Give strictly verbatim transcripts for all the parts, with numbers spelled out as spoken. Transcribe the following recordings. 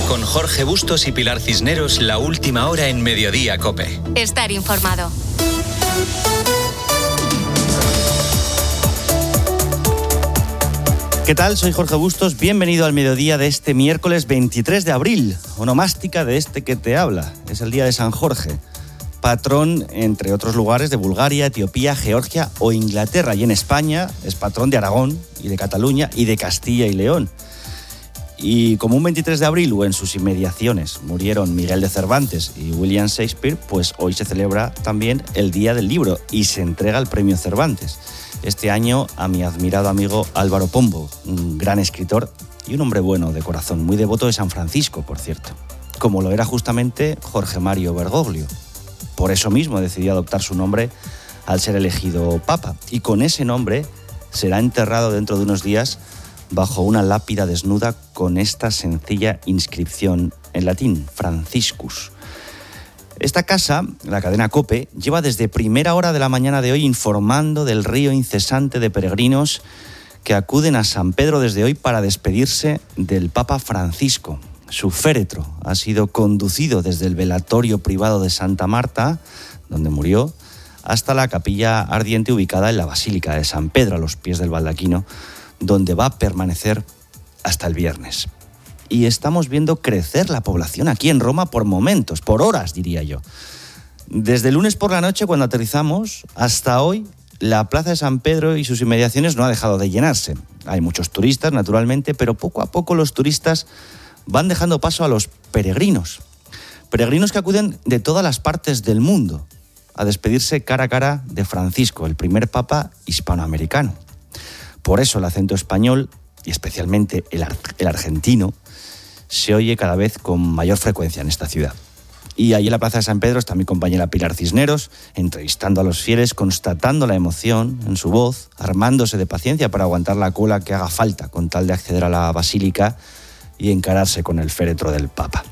Con Jorge Bustos y Pilar Cisneros, la última hora en Mediodía COPE. Estar informado. ¿Qué tal? Soy Jorge Bustos. Bienvenido al mediodía de este miércoles veintitrés de abril. Onomástica de este que te habla. Es el día de San Jorge, patrón, entre otros lugares, de Bulgaria, Etiopía, Georgia o Inglaterra. Y en España es patrón de Aragón y de Cataluña y de Castilla y León. Y como un veintitrés de abril o en sus inmediaciones murieron Miguel de Cervantes y William Shakespeare, pues hoy se celebra también el Día del Libro y se entrega el Premio Cervantes. Este año a mi admirado amigo Álvaro Pombo, un gran escritor y un hombre bueno de corazón, muy devoto de San Francisco, por cierto, como lo era justamente Jorge Mario Bergoglio. Por eso mismo decidió adoptar su nombre al ser elegido papa, y con ese nombre será enterrado dentro de unos días bajo una lápida desnuda con esta sencilla inscripción en latín, Franciscus. Esta casa, la cadena COPE, lleva desde primera hora de la mañana de hoy informando del río incesante de peregrinos que acuden a San Pedro desde hoy para despedirse del Papa Francisco. Su féretro ha sido conducido desde el velatorio privado de Santa Marta, donde murió, hasta la capilla ardiente ubicada en la Basílica de San Pedro, a los pies del baldaquino, donde va a permanecer hasta el viernes. Y estamos viendo crecer la población aquí en Roma por momentos, por horas, diría yo. Desde el lunes por la noche, cuando aterrizamos, hasta hoy, la Plaza de San Pedro y sus inmediaciones no ha dejado de llenarse. Hay muchos turistas, naturalmente, pero poco a poco los turistas van dejando paso a los peregrinos. Peregrinos que acuden de todas las partes del mundo a despedirse cara a cara de Francisco, el primer papa hispanoamericano. Por eso el acento español, y especialmente el, ar- el argentino, se oye cada vez con mayor frecuencia en esta ciudad. Y ahí en la Plaza de San Pedro está mi compañera Pilar Cisneros, entrevistando a los fieles, constatando la emoción en su voz, armándose de paciencia para aguantar la cola que haga falta con tal de acceder a la basílica y encararse con el féretro del Papa.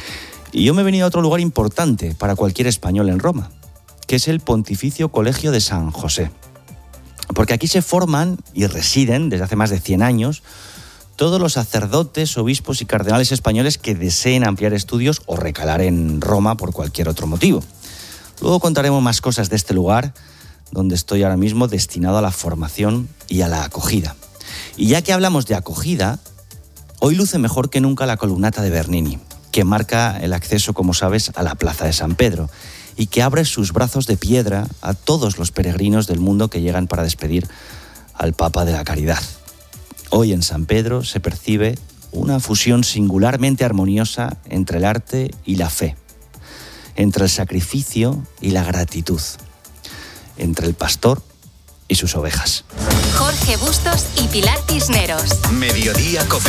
Y yo me he venido a otro lugar importante para cualquier español en Roma, que es el Pontificio Colegio de San José. Porque aquí se forman y residen desde hace más de cien años todos los sacerdotes, obispos y cardenales españoles que deseen ampliar estudios o recalar en Roma por cualquier otro motivo. Luego contaremos más cosas de este lugar, donde estoy ahora mismo destinado a la formación y a la acogida. Y ya que hablamos de acogida, hoy luce mejor que nunca la columnata de Bernini, que marca el acceso, como sabes, a la Plaza de San Pedro, y que abre sus brazos de piedra a todos los peregrinos del mundo que llegan para despedir al Papa de la Caridad. Hoy en San Pedro se percibe una fusión singularmente armoniosa entre el arte y la fe, entre el sacrificio y la gratitud, entre el pastor y sus ovejas. Jorge Bustos y Pilar Cisneros. Mediodía COPE.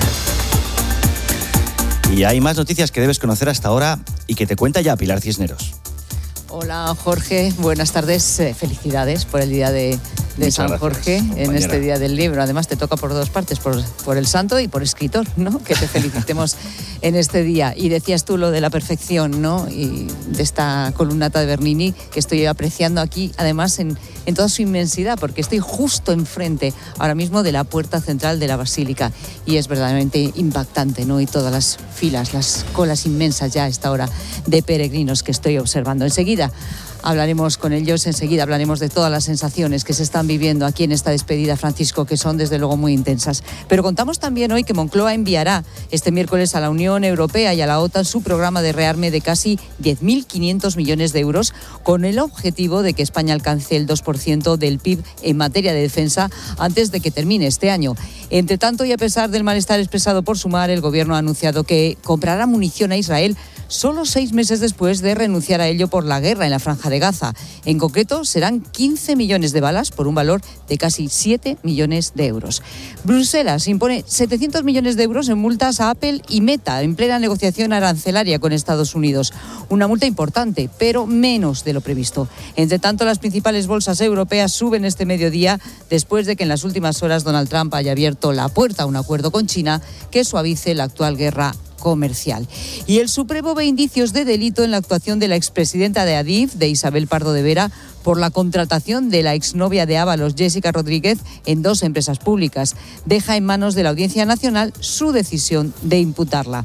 Y hay más noticias que debes conocer hasta ahora y que te cuenta ya Pilar Cisneros. Hola Jorge, buenas tardes, eh, felicidades por el día de, de San Jorge, compañera. En este Día del Libro. Además te toca por dos partes, por, por el santo y por escritor, ¿no? Que te felicitemos en este día. Y decías tú lo de la perfección, ¿no? Y de esta columnata de Bernini que estoy apreciando aquí, además en, en toda su inmensidad, porque estoy justo enfrente ahora mismo de la puerta central de la Basílica y es verdaderamente impactante, ¿no? Y todas las filas, las colas inmensas ya a esta hora de peregrinos que estoy observando. Enseguida hablaremos con ellos, enseguida hablaremos de todas las sensaciones que se están viviendo aquí en esta despedida, Francisco, que son desde luego muy intensas. Pero contamos también hoy que Moncloa enviará este miércoles a la Unión Europea y a la OTAN su programa de rearme de casi diez mil quinientos millones de euros, con el objetivo de que España alcance el dos por ciento del P I B en materia de defensa antes de que termine este año. Entre tanto, y a pesar del malestar expresado por Sumar, el Gobierno ha anunciado que comprará munición a Israel solo seis meses después de renunciar a ello por la guerra en la Franja de Gaza. En concreto, serán quince millones de balas por un valor de casi siete millones de euros. Bruselas impone setecientos millones de euros en multas a Apple y Meta en plena negociación arancelaria con Estados Unidos. Una multa importante, pero menos de lo previsto. Entre tanto, las principales bolsas europeas suben este mediodía después de que en las últimas horas Donald Trump haya abierto la puerta a un acuerdo con China que suavice la actual guerra comercial. Y el Supremo ve indicios de delito en la actuación de la expresidenta de Adif, de Isabel Pardo de Vera, por la contratación de la exnovia de Ábalos, Jessica Rodríguez, en dos empresas públicas. Deja en manos de la Audiencia Nacional su decisión de imputarla.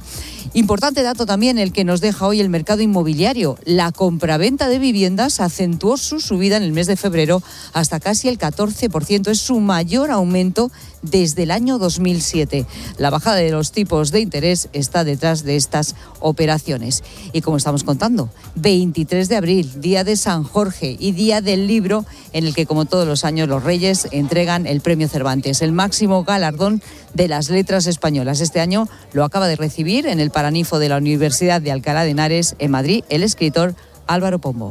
Importante dato también el que nos deja hoy el mercado inmobiliario. La compraventa de viviendas acentuó su subida en el mes de febrero hasta casi el catorce por ciento. Es su mayor aumento desde el año dos mil siete. La bajada de los tipos de interés está detrás de estas operaciones. Y como estamos contando, veintitrés de abril, día de San Jorge y día del libro, en el que, como todos los años, los Reyes entregan el Premio Cervantes, el máximo galardón de las letras españolas. Este año lo acaba de recibir en el Paraninfo de la Universidad de Alcalá de Henares, en Madrid, el escritor Álvaro Pombo.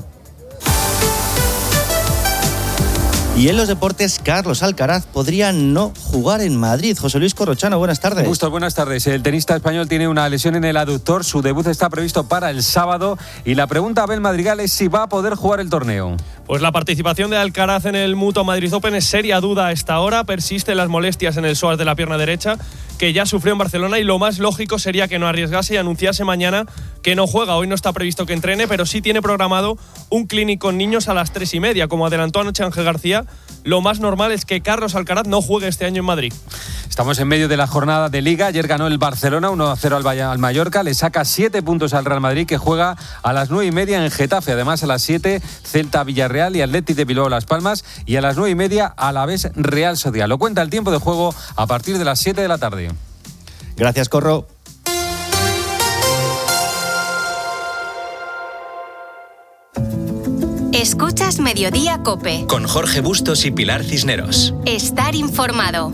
Y en los deportes, Carlos Alcaraz podría no jugar en Madrid. José Luis Corrochano, buenas tardes. Bustos, buenas tardes. El tenista español tiene una lesión en el aductor. Su debut está previsto para el sábado. Y la pregunta a Abel Madrigal es si va a poder jugar el torneo. Pues la participación de Alcaraz en el Mutua Madrid Open es seria duda a esta hora. Persisten las molestias en el psoas de la pierna derecha, que ya sufrió en Barcelona, y lo más lógico sería que no arriesgase y anunciase mañana que no juega. Hoy no está previsto que entrene, pero sí tiene programado un clinic con niños a las tres y media. Como adelantó anoche Ángel García, lo más normal es que Carlos Alcaraz no juegue este año en Madrid. Estamos en medio de la jornada de Liga. Ayer ganó el Barcelona uno a cero al, al Mallorca. Le saca siete puntos al Real Madrid, que juega a las nueve y media en Getafe. Además, a las siete, Celta Villarreal y Athletic de Bilbao Las Palmas. Y a las nueve y media, Alavés Real Sociedad. Lo cuenta el tiempo de juego a partir de las siete de la tarde. Gracias, Corro. Escuchas Mediodía COPE. Con Jorge Bustos y Pilar Cisneros. Estar informado.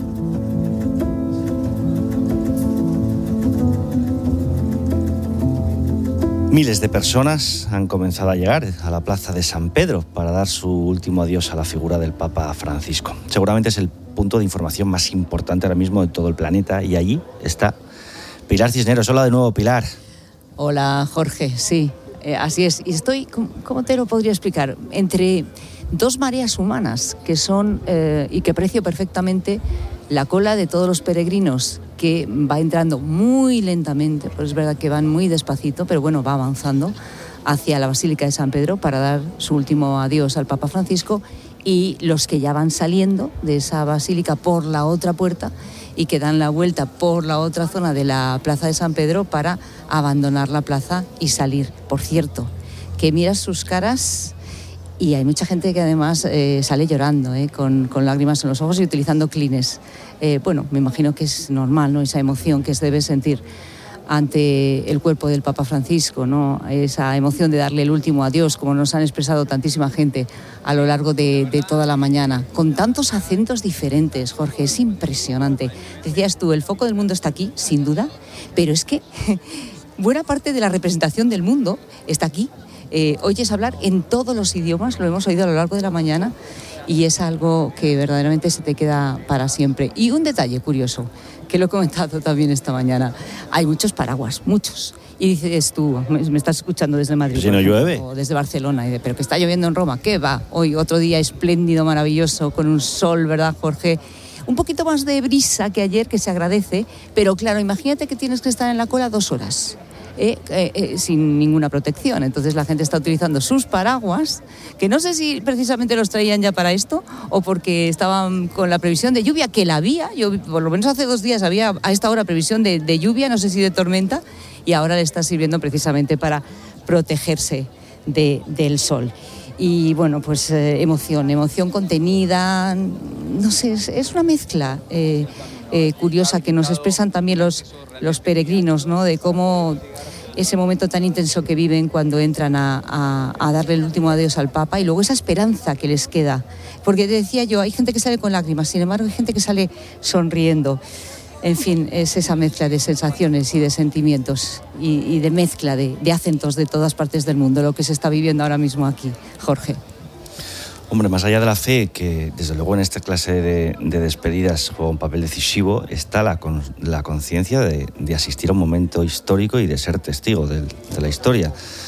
Miles de personas han comenzado a llegar a la plaza de San Pedro para dar su último adiós a la figura del Papa Francisco. Seguramente es el punto de información más importante ahora mismo de todo el planeta, y allí está Pilar Cisneros. Hola de nuevo, Pilar. Hola, Jorge, sí, eh, así es. Y estoy, ¿cómo te lo podría explicar? Entre dos mareas humanas que son, eh, y que aprecio perfectamente, la cola de todos los peregrinos, que va entrando muy lentamente, pues es verdad que van muy despacito, pero bueno, va avanzando hacia la Basílica de San Pedro para dar su último adiós al Papa Francisco, y los que ya van saliendo de esa basílica por la otra puerta y que dan la vuelta por la otra zona de la Plaza de San Pedro para abandonar la plaza y salir. Por cierto, que miras sus caras y hay mucha gente que además eh, sale llorando, eh, con, con lágrimas en los ojos y utilizando clines. Eh, bueno, me imagino que es normal, ¿no?, esa emoción que se debe sentir ante el cuerpo del Papa Francisco, ¿no?, esa emoción de darle el último adiós, como nos han expresado tantísima gente a lo largo de, de toda la mañana, con tantos acentos diferentes. Jorge, es impresionante. Decías tú, el foco del mundo está aquí, sin duda, pero es que buena parte de la representación del mundo está aquí. Eh, oyes hablar en todos los idiomas, lo hemos oído a lo largo de la mañana, y es algo que verdaderamente se te queda para siempre. Y un detalle curioso, que lo he comentado también esta mañana: hay muchos paraguas, muchos. Y dices tú, me estás escuchando desde Madrid, si no llueve, o desde Barcelona, y de, pero que está lloviendo en Roma. ¿Qué va? Hoy otro día espléndido, maravilloso, con un sol, ¿verdad, Jorge? Un poquito más de brisa que ayer, que se agradece, pero claro, imagínate que tienes que estar en la cola dos horas. Eh, eh, eh, sin ninguna protección. Entonces la gente está utilizando sus paraguas, que no sé si precisamente los traían ya para esto o porque estaban con la previsión de lluvia, que la había. Yo, por lo menos hace dos días había a esta hora previsión de, de lluvia, no sé si de tormenta, y ahora le está sirviendo precisamente para protegerse de, del sol. Y bueno, pues eh, emoción, emoción contenida, no sé, es, es una mezcla eh, eh, curiosa que nos expresan también los, los peregrinos, ¿no?, de cómo ese momento tan intenso que viven cuando entran a, a, a darle el último adiós al Papa, y luego esa esperanza que les queda. Porque te decía yo, hay gente que sale con lágrimas, sin embargo hay gente que sale sonriendo. En fin, es esa mezcla de sensaciones y de sentimientos y, y de mezcla de, de acentos de todas partes del mundo, lo que se está viviendo ahora mismo aquí, Jorge. Hombre, más allá de la fe, que desde luego en esta clase de, de despedidas juega un papel decisivo, está la, con, la conciencia de, de asistir a un momento histórico y de ser testigo de, de la historia.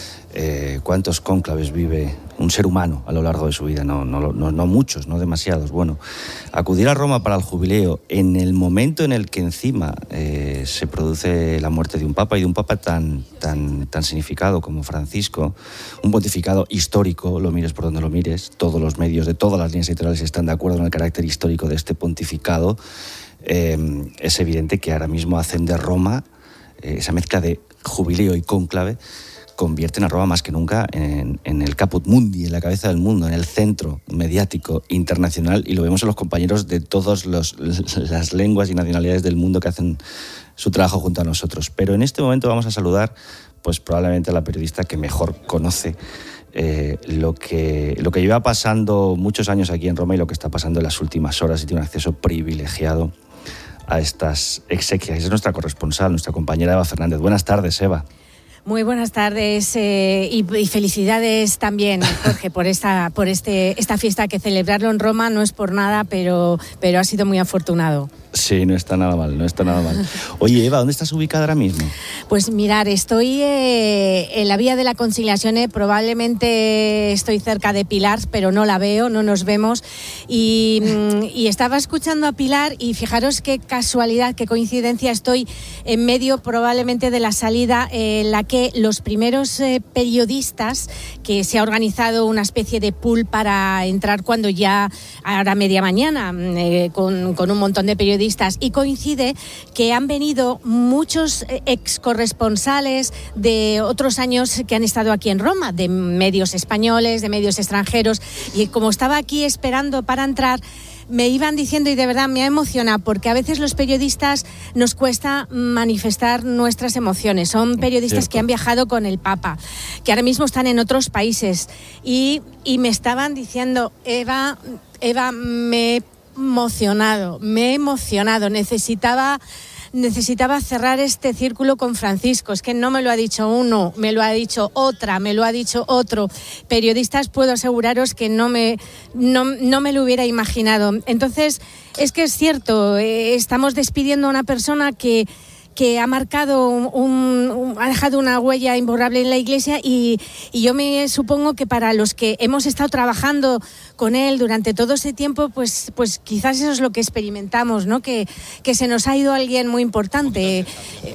Eh, ¿Cuántos cónclaves vive un ser humano a lo largo de su vida? No, no, no, no muchos, no demasiados. Bueno, acudir a Roma para el jubileo en el momento en el que encima eh, se produce la muerte de un papa, y de un papa tan, tan, tan significado como Francisco, un pontificado histórico, lo mires por donde lo mires, todos los medios de todas las líneas editoriales están de acuerdo en el carácter histórico de este pontificado. Eh, es evidente que ahora mismo hacen de Roma eh, esa mezcla de jubileo y cónclave, convierten a Roma más que nunca en, en el caput mundi, en la cabeza del mundo, en el centro mediático internacional, y lo vemos en los compañeros de todas las lenguas y nacionalidades del mundo que hacen su trabajo junto a nosotros. Pero en este momento vamos a saludar pues probablemente a la periodista que mejor conoce eh, lo, que, lo que lleva pasando muchos años aquí en Roma y lo que está pasando en las últimas horas, y tiene un acceso privilegiado a estas exequias. Es nuestra corresponsal, nuestra compañera Eva Fernández. Buenas tardes, Eva. Muy buenas tardes eh, y, y felicidades también, Jorge, por esta por este esta fiesta, que celebrarlo en Roma no es por nada, pero, pero ha sido muy afortunado. Sí, no está nada mal, no está nada mal. Oye, Eva, ¿dónde estás ubicada ahora mismo? Pues mirar, estoy eh, en la vía de la Conciliazione, probablemente estoy cerca de Pilar, pero no la veo, no nos vemos. Y, y estaba escuchando a Pilar y fijaros qué casualidad, qué coincidencia, estoy en medio probablemente de la salida en la que los primeros eh, periodistas, que se ha organizado una especie de pool para entrar cuando ya, ahora media mañana, eh, con, con un montón de periodistas, y coincide que han venido muchos ex corresponsales de otros años que han estado aquí en Roma, de medios españoles, de medios extranjeros, y como estaba aquí esperando para entrar, me iban diciendo, y de verdad me ha emocionado, porque a veces los periodistas nos cuesta manifestar nuestras emociones. Son periodistas Cierto. que han viajado con el Papa, que ahora mismo están en otros países, y, y me estaban diciendo, Eva, Eva, me he emocionado, me he emocionado, necesitaba... necesitaba cerrar este círculo con Francisco. Es que no me lo ha dicho uno, me lo ha dicho otra, me lo ha dicho otro. Periodistas, puedo aseguraros que no me, no, no me lo hubiera imaginado. Entonces, es que es cierto, eh, estamos despidiendo a una persona que... que ha marcado un, un, ha dejado una huella imborrable en la Iglesia, y, y yo me supongo que para los que hemos estado trabajando con él durante todo ese tiempo, pues, pues quizás eso es lo que experimentamos, ¿no? Que, que se nos ha ido alguien muy importante.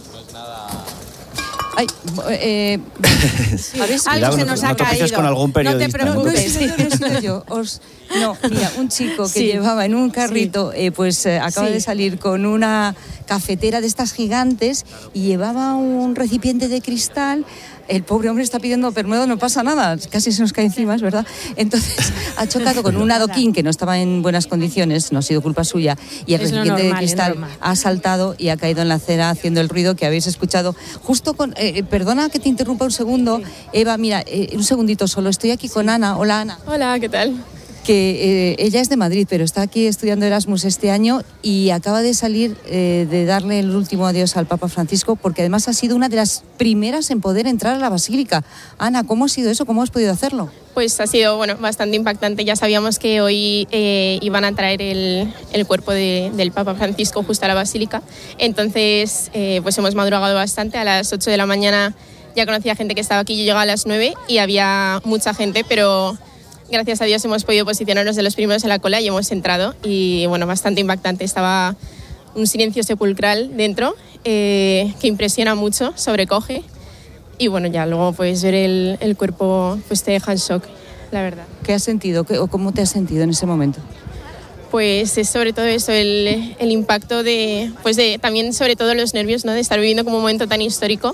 Ay, eh, sí. Algo se nos no, ha no caído. Con algún periodista, no te preocupes. No, no, no, no, no, yo, os, no, mira, un chico que sí. llevaba en un carrito, sí. eh, pues eh, acaba sí. de salir con una cafetera de estas gigantes y llevaba un recipiente de cristal. El pobre hombre está pidiendo permiso, no pasa nada, casi se nos cae encima, es verdad. Entonces ha chocado con un adoquín que no estaba en buenas condiciones, no ha sido culpa suya, y el es recipiente normal, de cristal ha saltado y ha caído en la acera haciendo el ruido que habéis escuchado. Justo con, eh, perdona que te interrumpa un segundo, sí. Eva, mira, eh, un segundito solo, estoy aquí sí. con Ana. Hola, Ana. Hola, ¿qué tal? Que eh, ella es de Madrid, pero está aquí estudiando Erasmus este año y acaba de salir eh, de darle el último adiós al Papa Francisco, porque además ha sido una de las primeras en poder entrar a la Basílica. Ana, ¿cómo ha sido eso? ¿Cómo has podido hacerlo? Pues ha sido bueno, bastante impactante. Ya sabíamos que hoy eh, iban a traer el, el cuerpo de, del Papa Francisco justo a la Basílica. Entonces, eh, pues hemos madrugado bastante. A las ocho de la mañana ya conocía gente que estaba aquí. Yo llegaba a las nueve y había mucha gente, pero... gracias a Dios hemos podido posicionarnos de los primeros en la cola y hemos entrado, y bueno, bastante impactante. Estaba un silencio sepulcral dentro eh, que impresiona mucho, sobrecoge, y bueno, ya luego pues ver el, el cuerpo pues te deja en shock, la verdad. ¿Qué has sentido o cómo te has sentido en ese momento? Pues es sobre todo eso, el, el impacto de, pues de, también sobre todo los nervios, ¿no? De estar viviendo como un momento tan histórico,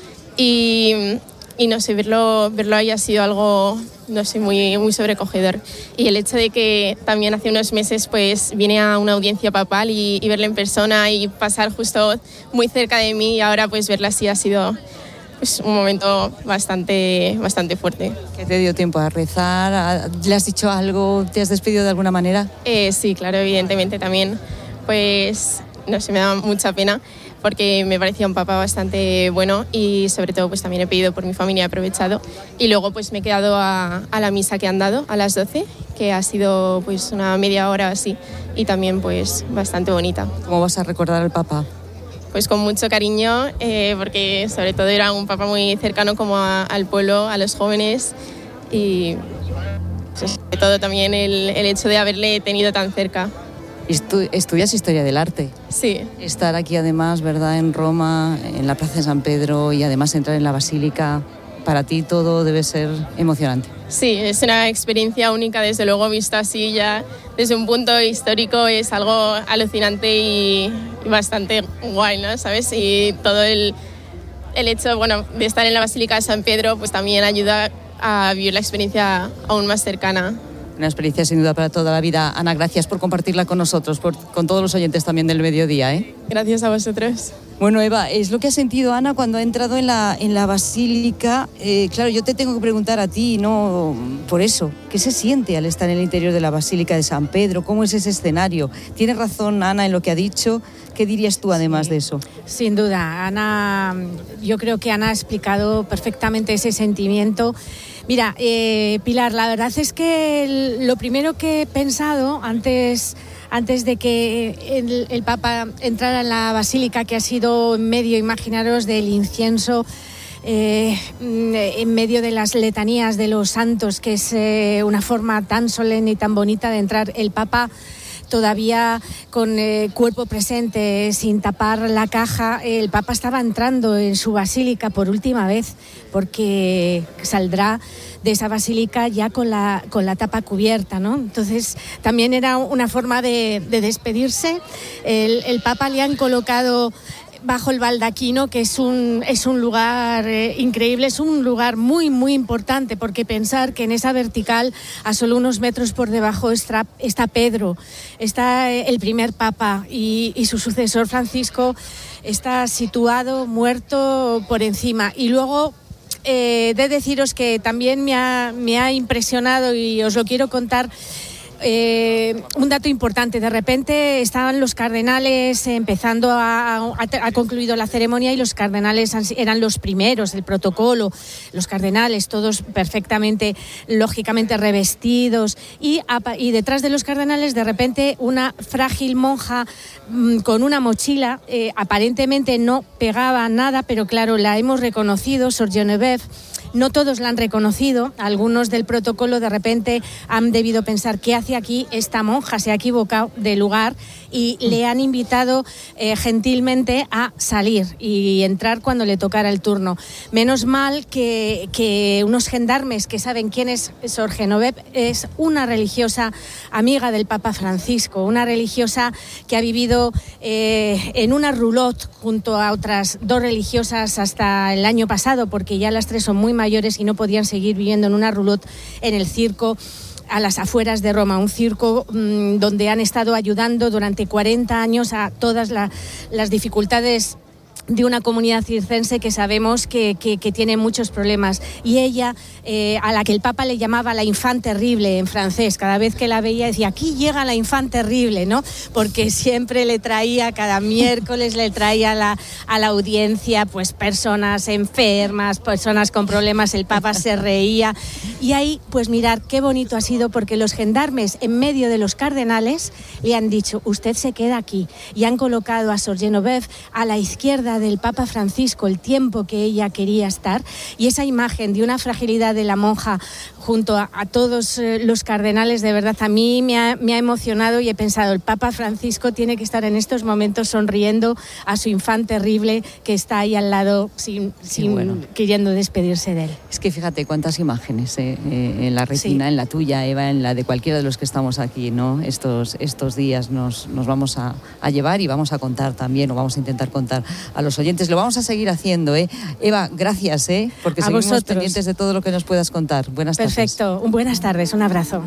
y... y no sé, verlo, verlo ahí ha sido algo, no sé, muy, muy sobrecogedor. Y el hecho de que también hace unos meses pues vine a una audiencia papal y, y verla en persona y pasar justo muy cerca de mí, y ahora pues verla así ha sido pues, un momento bastante, bastante fuerte. ¿Qué te dio tiempo a rezar? ¿Le has dicho algo? ¿Te has despedido de alguna manera? Eh, sí, claro, evidentemente también. Pues no sé, me da mucha pena, porque me parecía un papa bastante bueno, y sobre todo pues también he pedido por mi familia, he aprovechado, y luego pues me he quedado a, a la misa que han dado a las doce, que ha sido pues una media hora así, y también pues bastante bonita. ¿Cómo vas a recordar al papa? Pues con mucho cariño, eh, porque sobre todo era un papa muy cercano como a, al pueblo, a los jóvenes, y pues, sobre todo también el, el hecho de haberle tenido tan cerca. Estu- estudias Historia del Arte. Sí. Estar aquí además, ¿verdad?, en Roma, en la Plaza de San Pedro, y además entrar en la Basílica, para ti todo debe ser emocionante. Sí, es una experiencia única, desde luego, vista así ya desde un punto histórico es algo alucinante y, y bastante guay, ¿no? ¿Sabes? Y todo el, el hecho, bueno, de estar en la Basílica de San Pedro, pues también ayuda a vivir la experiencia aún más cercana. Una experiencia sin duda para toda la vida. Ana, gracias por compartirla con nosotros, por, con todos los oyentes también del Mediodía, ¿eh? Gracias a vosotros. Bueno, Eva, es lo que ha sentido Ana cuando ha entrado en la, en la Basílica. Eh, claro, yo te tengo que preguntar a ti, ¿no? Por eso, ¿qué se siente al estar en el interior de la Basílica de San Pedro? ¿Cómo es ese escenario? ¿Tiene razón Ana en lo que ha dicho? ¿Qué dirías tú además sí, de eso? Sin duda, Ana, yo creo que Ana ha explicado perfectamente ese sentimiento. Mira, eh, Pilar, la verdad es que el, lo primero que he pensado antes, antes de que el, el Papa entrara en la Basílica, que ha sido en medio, imaginaros, del incienso, eh, en medio de las letanías de los santos, que es eh, una forma tan solemne y tan bonita de entrar el Papa, todavía con el cuerpo presente, sin tapar la caja. El Papa estaba entrando en su basílica por última vez, porque saldrá de esa basílica ya con la, con la tapa cubierta, ¿no? Entonces también era una forma de, de despedirse. El, el Papa le han colocado bajo el baldaquino, que es un, es un lugar eh, increíble, es un lugar muy, muy importante, porque pensar que en esa vertical, a solo unos metros por debajo, está, está Pedro, está el primer Papa, y, y su sucesor Francisco está situado, muerto por encima. Y luego, eh, de deciros que también me ha, me ha impresionado, y os lo quiero contar, Eh, un dato importante. De repente estaban los cardenales empezando a, a, a concluido la ceremonia, y los cardenales eran los primeros del protocolo, los cardenales todos perfectamente, lógicamente revestidos, y, y detrás de los cardenales de repente una frágil monja mmm, con una mochila, eh, aparentemente no pegaba nada, pero claro, la hemos reconocido, Sor Geneviève. No todos la han reconocido, algunos del protocolo de repente han debido pensar: ¿qué hace aquí esta monja? Se ha equivocado de lugar, y le han invitado eh, gentilmente a salir y entrar cuando le tocara el turno. Menos mal que, que unos gendarmes que saben quién es Sor Geneviève, es una religiosa amiga del Papa Francisco, una religiosa que ha vivido eh, en una roulotte junto a otras dos religiosas hasta el año pasado, porque ya las tres son muy mayores y no podían seguir viviendo en una roulotte en el circo a las afueras de Roma, un circo mmm, donde han estado ayudando durante cuarenta años a todas la, las dificultades de una comunidad circense que sabemos que, que, que tiene muchos problemas. Y ella, eh, a la que el Papa le llamaba la infant terrible en francés, cada vez que la veía decía: aquí llega la infant terrible, ¿no? Porque siempre le traía, cada miércoles le traía a la, a la audiencia pues personas enfermas, personas con problemas. El Papa se reía. Y ahí, pues mirar qué bonito ha sido, porque los gendarmes en medio de los cardenales le han dicho: usted se queda aquí, y han colocado a Sor Geneviève a la izquierda del Papa Francisco el tiempo que ella quería estar. Y esa imagen de una fragilidad de la monja junto a, a todos eh, los cardenales, de verdad a mí me ha, me ha emocionado, y he pensado: el Papa Francisco tiene que estar en estos momentos sonriendo a su infant terrible que está ahí al lado, sin, sin bueno. queriendo despedirse de él. Es que fíjate cuántas imágenes eh, eh, en la retina, sí. En la tuya, Eva, en la de cualquiera de los que estamos aquí, ¿no? Estos, estos días nos, nos vamos a, a llevar, y vamos a contar también, o vamos a intentar contar a los oyentes. Lo vamos a seguir haciendo, ¿eh? Eva, gracias, ¿eh? Porque a seguimos vosotros. pendientes de todo lo que nos puedas contar. Buenas tardes. Perfecto. Buenas tardes. Un abrazo.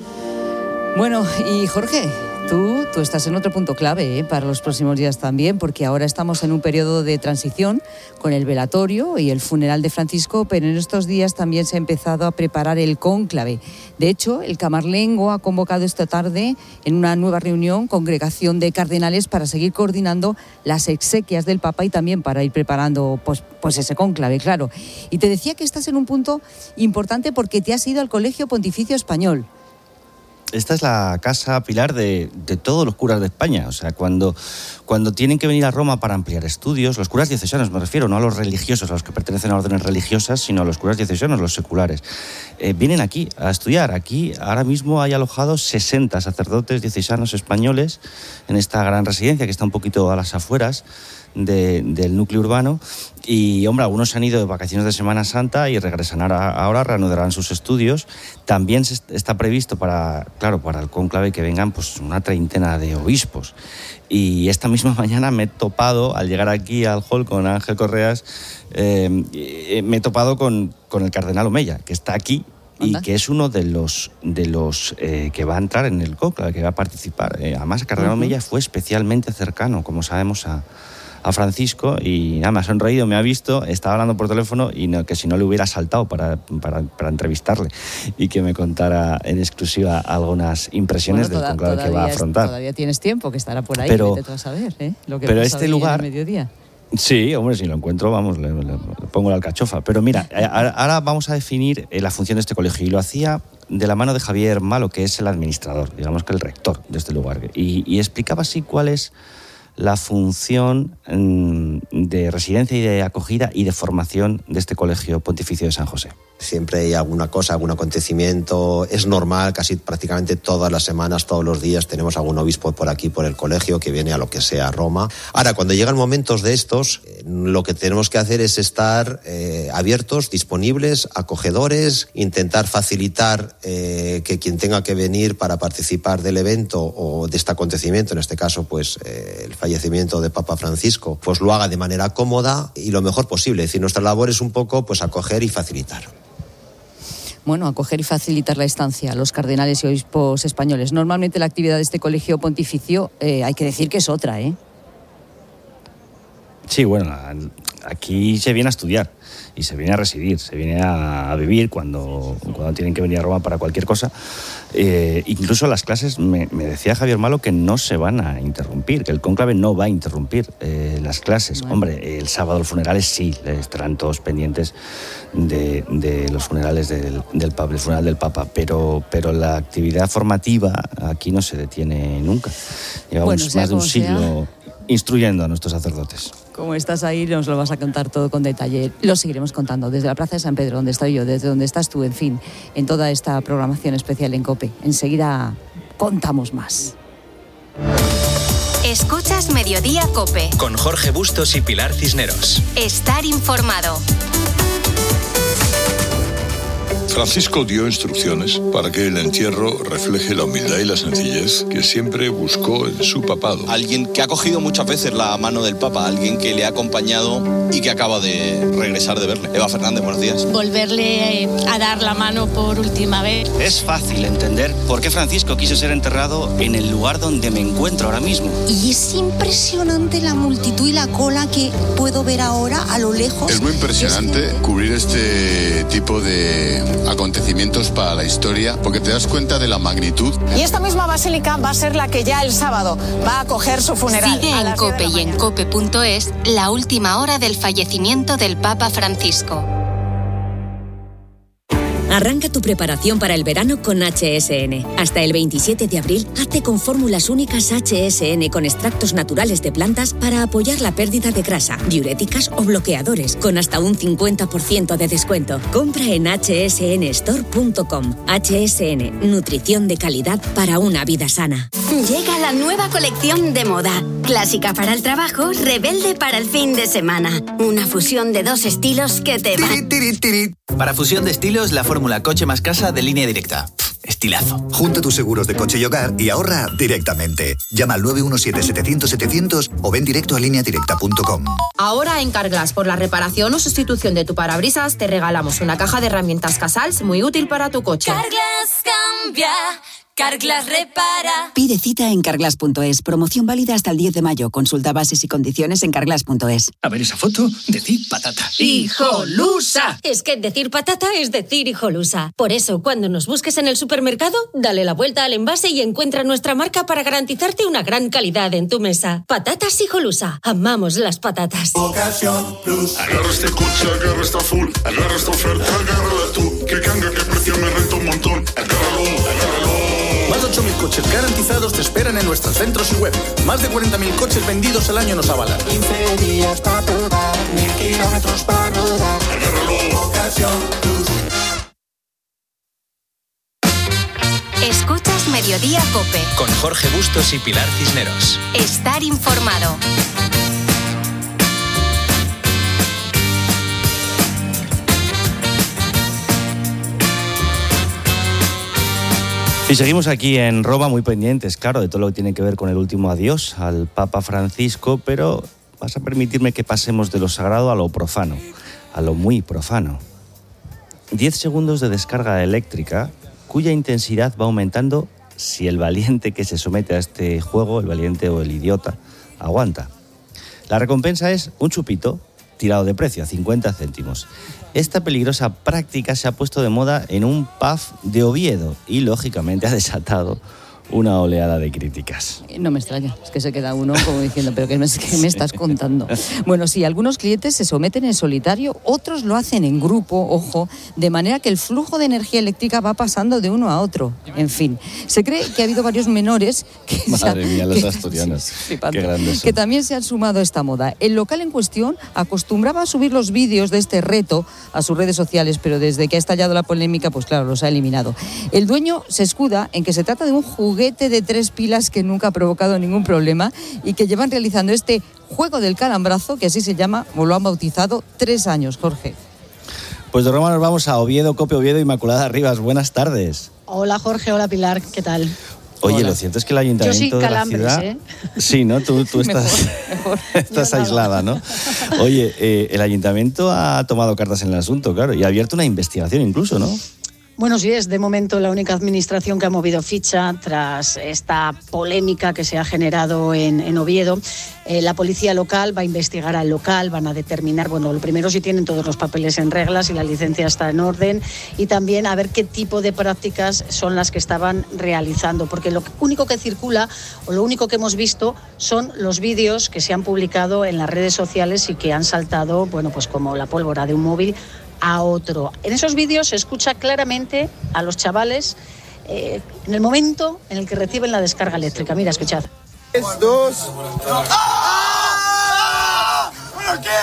Bueno, y Jorge, tú, tú estás en otro punto clave, ¿eh? Para los próximos días también, porque ahora estamos en un periodo de transición con el velatorio y el funeral de Francisco, pero en estos días también se ha empezado a preparar el cónclave. De hecho, el Camarlengo ha convocado esta tarde en una nueva reunión congregación de cardenales para seguir coordinando las exequias del Papa y también para ir preparando pues, pues ese cónclave, claro. Y te decía que estás en un punto importante porque te has ido al Colegio Pontificio Español. Esta es la casa, Pilar, de, de todos los curas de España. O sea, cuando, cuando tienen que venir a Roma para ampliar estudios, los curas diocesanos me refiero, no a los religiosos, a los que pertenecen a órdenes religiosas, sino a los curas diocesanos, los seculares, eh, vienen aquí a estudiar. Aquí ahora mismo hay alojados sesenta sacerdotes diocesanos españoles en esta gran residencia que está un poquito a las afueras de, del núcleo urbano. Y, hombre, algunos se han ido de vacaciones de Semana Santa y regresarán ahora, reanudarán sus estudios. También se está previsto para, claro, para el cónclave que vengan pues una treintena de obispos. Y esta misma mañana me he topado, al llegar aquí al hall con Ángel Correas, eh, me he topado con, con el cardenal Omeya, que está aquí. Y ¿Anda? Que es uno de los de los eh, que va a entrar en el cónclave, que va a participar. Eh, además, el cardenal uh-huh. Omeya fue especialmente cercano, como sabemos, a, a Francisco, y nada, me ha sonreído, me ha visto, estaba hablando por teléfono y no, que si no le hubiera saltado para, para, para entrevistarle y que me contara en exclusiva algunas impresiones bueno, toda, del cónclave que va a afrontar. Es, todavía tienes tiempo, que estará por ahí, pero, vete tú a saber, ¿eh? Lo que pero este lugar... En el mediodía. Sí, hombre, si lo encuentro, vamos, le, le, le pongo la alcachofa. Pero mira, ahora vamos a definir la función de este colegio. Y lo hacía de la mano de Javier Malo, que es el administrador, digamos que el rector de este lugar. Y, y explicaba así cuál es la función de residencia y de acogida y de formación de este colegio pontificio de San José. Siempre hay alguna cosa, algún acontecimiento. Es normal, casi prácticamente todas las semanas, todos los días, tenemos algún obispo por aquí, por el colegio, que viene a lo que sea, a Roma. Ahora, cuando llegan momentos de estos, lo que tenemos que hacer es estar eh, abiertos, disponibles, acogedores, intentar facilitar eh, que quien tenga que venir para participar del evento o de este acontecimiento, en este caso, pues eh, el fallecimiento de Papa Francisco, pues lo haga de manera cómoda y lo mejor posible. Es decir, nuestra labor es un poco pues acoger y facilitar. Bueno, acoger y facilitar la estancia a los cardenales y obispos españoles. Normalmente la actividad de este colegio pontificio eh, hay que decir que es otra, ¿eh? Sí, bueno, aquí se viene a estudiar y se viene a residir, se viene a vivir cuando, cuando tienen que venir a Roma para cualquier cosa. Eh, incluso las clases, me, me decía Javier Malo que no se van a interrumpir, que el cónclave no va a interrumpir eh, las clases. Bueno. Hombre, el sábado los funerales sí, estarán todos pendientes de, de los funerales del, del Papa, el funeral del Papa, pero, pero la actividad formativa aquí no se detiene nunca. Llevamos bueno, más de un siglo sea. instruyendo a nuestros sacerdotes. Como estás ahí, nos lo vas a contar todo con detalle. Lo seguiremos contando desde la Plaza de San Pedro, donde estoy yo, desde donde estás tú, en fin, en toda esta programación especial en COPE. Enseguida contamos más. Escuchas Mediodía COPE. Con Jorge Bustos y Pilar Cisneros. Estar informado. Francisco dio instrucciones para que el entierro refleje la humildad y la sencillez que siempre buscó en su papado. Alguien que ha cogido muchas veces la mano del Papa, alguien que le ha acompañado y que acaba de regresar de verle. Eva Fernández, buenos días. Volverle a dar la mano por última vez. Es fácil entender por qué Francisco quiso ser enterrado en el lugar donde me encuentro ahora mismo. Y es impresionante la multitud y la cola que puedo ver ahora a lo lejos. Es muy impresionante cubrir este tipo de acontecimientos para la historia, porque te das cuenta de la magnitud. Y esta misma basílica va a ser la que ya el sábado va a acoger su funeral. Sigue en COPE y en cope punto es la última hora del fallecimiento del Papa Francisco. Arranca tu preparación para el verano con H S N. Hasta el veintisiete de abril, hazte con fórmulas únicas H S N con extractos naturales de plantas para apoyar la pérdida de grasa, diuréticas o bloqueadores, con hasta un cincuenta por ciento de descuento. Compra en h s n store punto com. H S N, nutrición de calidad para una vida sana. Llega la nueva colección de moda. Clásica para el trabajo, rebelde para el fin de semana. Una fusión de dos estilos que te van. Para fusión de estilos, la fórmula coche más casa de Línea Directa. Pff, estilazo. Junta tus seguros de coche y hogar y ahorra directamente. Llama al nueve uno siete, setecientos, setecientos o ven directo a línea directa punto com. Ahora en Carglass, por la reparación o sustitución de tu parabrisas, te regalamos una caja de herramientas Casals muy útil para tu coche. Carglass cambia. Carglass repara. Pide cita en carglass punto es. Promoción válida hasta el diez de mayo. Consulta bases y condiciones en carglass punto es. A ver esa foto, decir patata. ¡Hijolusa! Es que decir patata es decir hijolusa. Por eso, cuando nos busques en el supermercado, dale la vuelta al envase y encuentra nuestra marca para garantizarte una gran calidad en tu mesa. Patatas hijolusa. Amamos las patatas. Ocasión Plus. Agarra este coche, agarra esta full. Agarra esta oferta, agárrala tú. Que canga, que precio me renta un montón. Agárralo, agárralo. Más de ocho mil coches garantizados te esperan en nuestros centros y web. Más de cuarenta mil coches vendidos al año nos avalan. quince días para probar, mil kilómetros para rodar. Agárralo, Ocasión Plus. Escuchas Mediodía COPE. Con Jorge Bustos y Pilar Cisneros. Estar informado. Y seguimos aquí en Roma muy pendientes, claro, de todo lo que tiene que ver con el último adiós al Papa Francisco, pero vas a permitirme que pasemos de lo sagrado a lo profano, a lo muy profano. Diez segundos de descarga eléctrica cuya intensidad va aumentando si el valiente que se somete a este juego, el valiente o el idiota, aguanta. La recompensa es un chupito tirado de precio, a cincuenta céntimos. Esta peligrosa práctica se ha puesto de moda en un pub de Oviedo y, lógicamente, ha desatado una oleada de críticas. No me extraña, es que se queda uno como diciendo, ¿pero qué me, qué me estás contando? Bueno, sí, algunos clientes se someten en solitario, otros lo hacen en grupo, ojo, de manera que el flujo de energía eléctrica va pasando de uno a otro. En fin, se cree que ha habido varios menores que, Madre se, mía, los que, asturianos, sí, qué grandes son. Que también se han sumado a esta moda. El local en cuestión acostumbraba a subir los vídeos de este reto a sus redes sociales, pero desde que ha estallado la polémica, pues claro, los ha eliminado. El dueño se escuda en que se trata de un juguete juguete de tres pilas que nunca ha provocado ningún problema y que llevan realizando este juego del calambrazo, que así se llama, o lo han bautizado, tres años, Jorge. Pues de Roma nos vamos a Oviedo, Cope Oviedo, Inmaculada Rivas. Buenas tardes. Hola Jorge, hola Pilar, ¿qué tal? Oye, Hola. Lo cierto es que el ayuntamiento Yo sí, de la calambres, ciudad... ¿eh? Sí, ¿no? Tú, tú estás, mejor, mejor. estás aislada, ¿no? Oye, eh, el ayuntamiento ha tomado cartas en el asunto, claro, y ha abierto una investigación incluso, ¿no? Bueno, sí, es de momento la única administración que ha movido ficha tras esta polémica que se ha generado en, en Oviedo. Eh, la policía local va a investigar al local, van a determinar, bueno, lo primero si tienen todos los papeles en regla, si la licencia está en orden y también a ver qué tipo de prácticas son las que estaban realizando, porque lo único que circula o lo único que hemos visto son los vídeos que se han publicado en las redes sociales y que han saltado, bueno, pues como la pólvora de un móvil a otro. En esos vídeos se escucha claramente a los chavales eh, en el momento en el que reciben la descarga eléctrica. Mira, escuchad. Es dos. ¡Ah! ¿Pero qué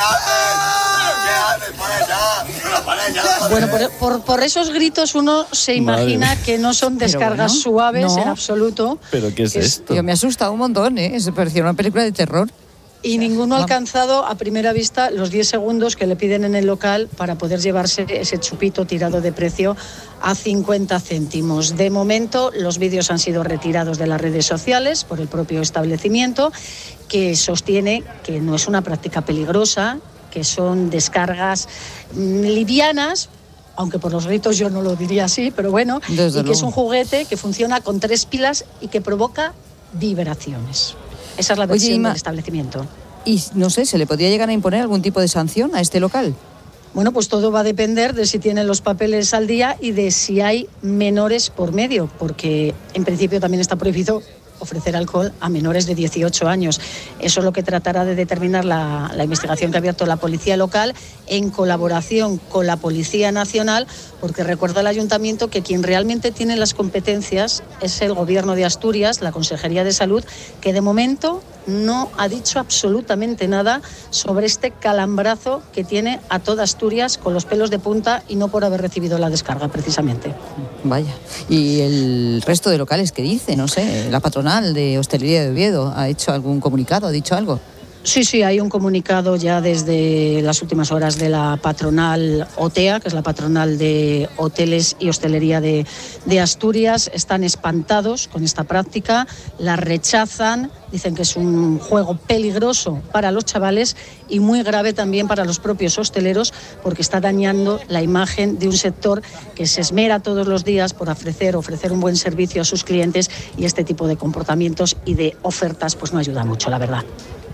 haces? ¿Pero qué haces? ¡Por ella! ¡Por ella! Bueno, por, por, por esos gritos uno se imagina Madre. que no son descargas bueno, suaves no. en absoluto. ¿Pero qué es, Es- esto? Yo me he asustado un montón, ¿eh? Se parecía una película de terror. Y ninguno ha alcanzado a primera vista los diez segundos que le piden en el local para poder llevarse ese chupito tirado de precio a cincuenta céntimos. De momento, los vídeos han sido retirados de las redes sociales por el propio establecimiento, que sostiene que no es una práctica peligrosa, que son descargas mm, livianas, aunque por los gritos yo no lo diría así, pero bueno, Desde y que es luego. un juguete que funciona con tres pilas y que provoca vibraciones. Esa es la Oye, versión Inma, del establecimiento. Y no sé, ¿se le podría llegar a imponer algún tipo de sanción a este local? Bueno, pues todo va a depender de si tienen los papeles al día y de si hay menores por medio, porque en principio también está prohibido ofrecer alcohol a menores de dieciocho años. Eso es lo que tratará de determinar la, la investigación que ha abierto la policía local en colaboración con la Policía Nacional, porque recuerda el ayuntamiento que quien realmente tiene las competencias es el Gobierno de Asturias, la Consejería de Salud, que de momento no ha dicho absolutamente nada sobre este calambrazo que tiene a toda Asturias con los pelos de punta y no por haber recibido la descarga precisamente. Vaya. ¿Y el resto de locales qué dice? No sé, la patronal de hostelería de Oviedo ha hecho algún comunicado, ha dicho algo. Sí, sí, hay un comunicado ya desde las últimas horas de la patronal OTEA, que es la patronal de hoteles y hostelería de, de Asturias. Están espantados con esta práctica, la rechazan, dicen que es un juego peligroso para los chavales y muy grave también para los propios hosteleros, porque está dañando la imagen de un sector que se esmera todos los días por ofrecer, ofrecer un buen servicio a sus clientes, y este tipo de comportamientos y de ofertas pues no ayuda mucho, la verdad.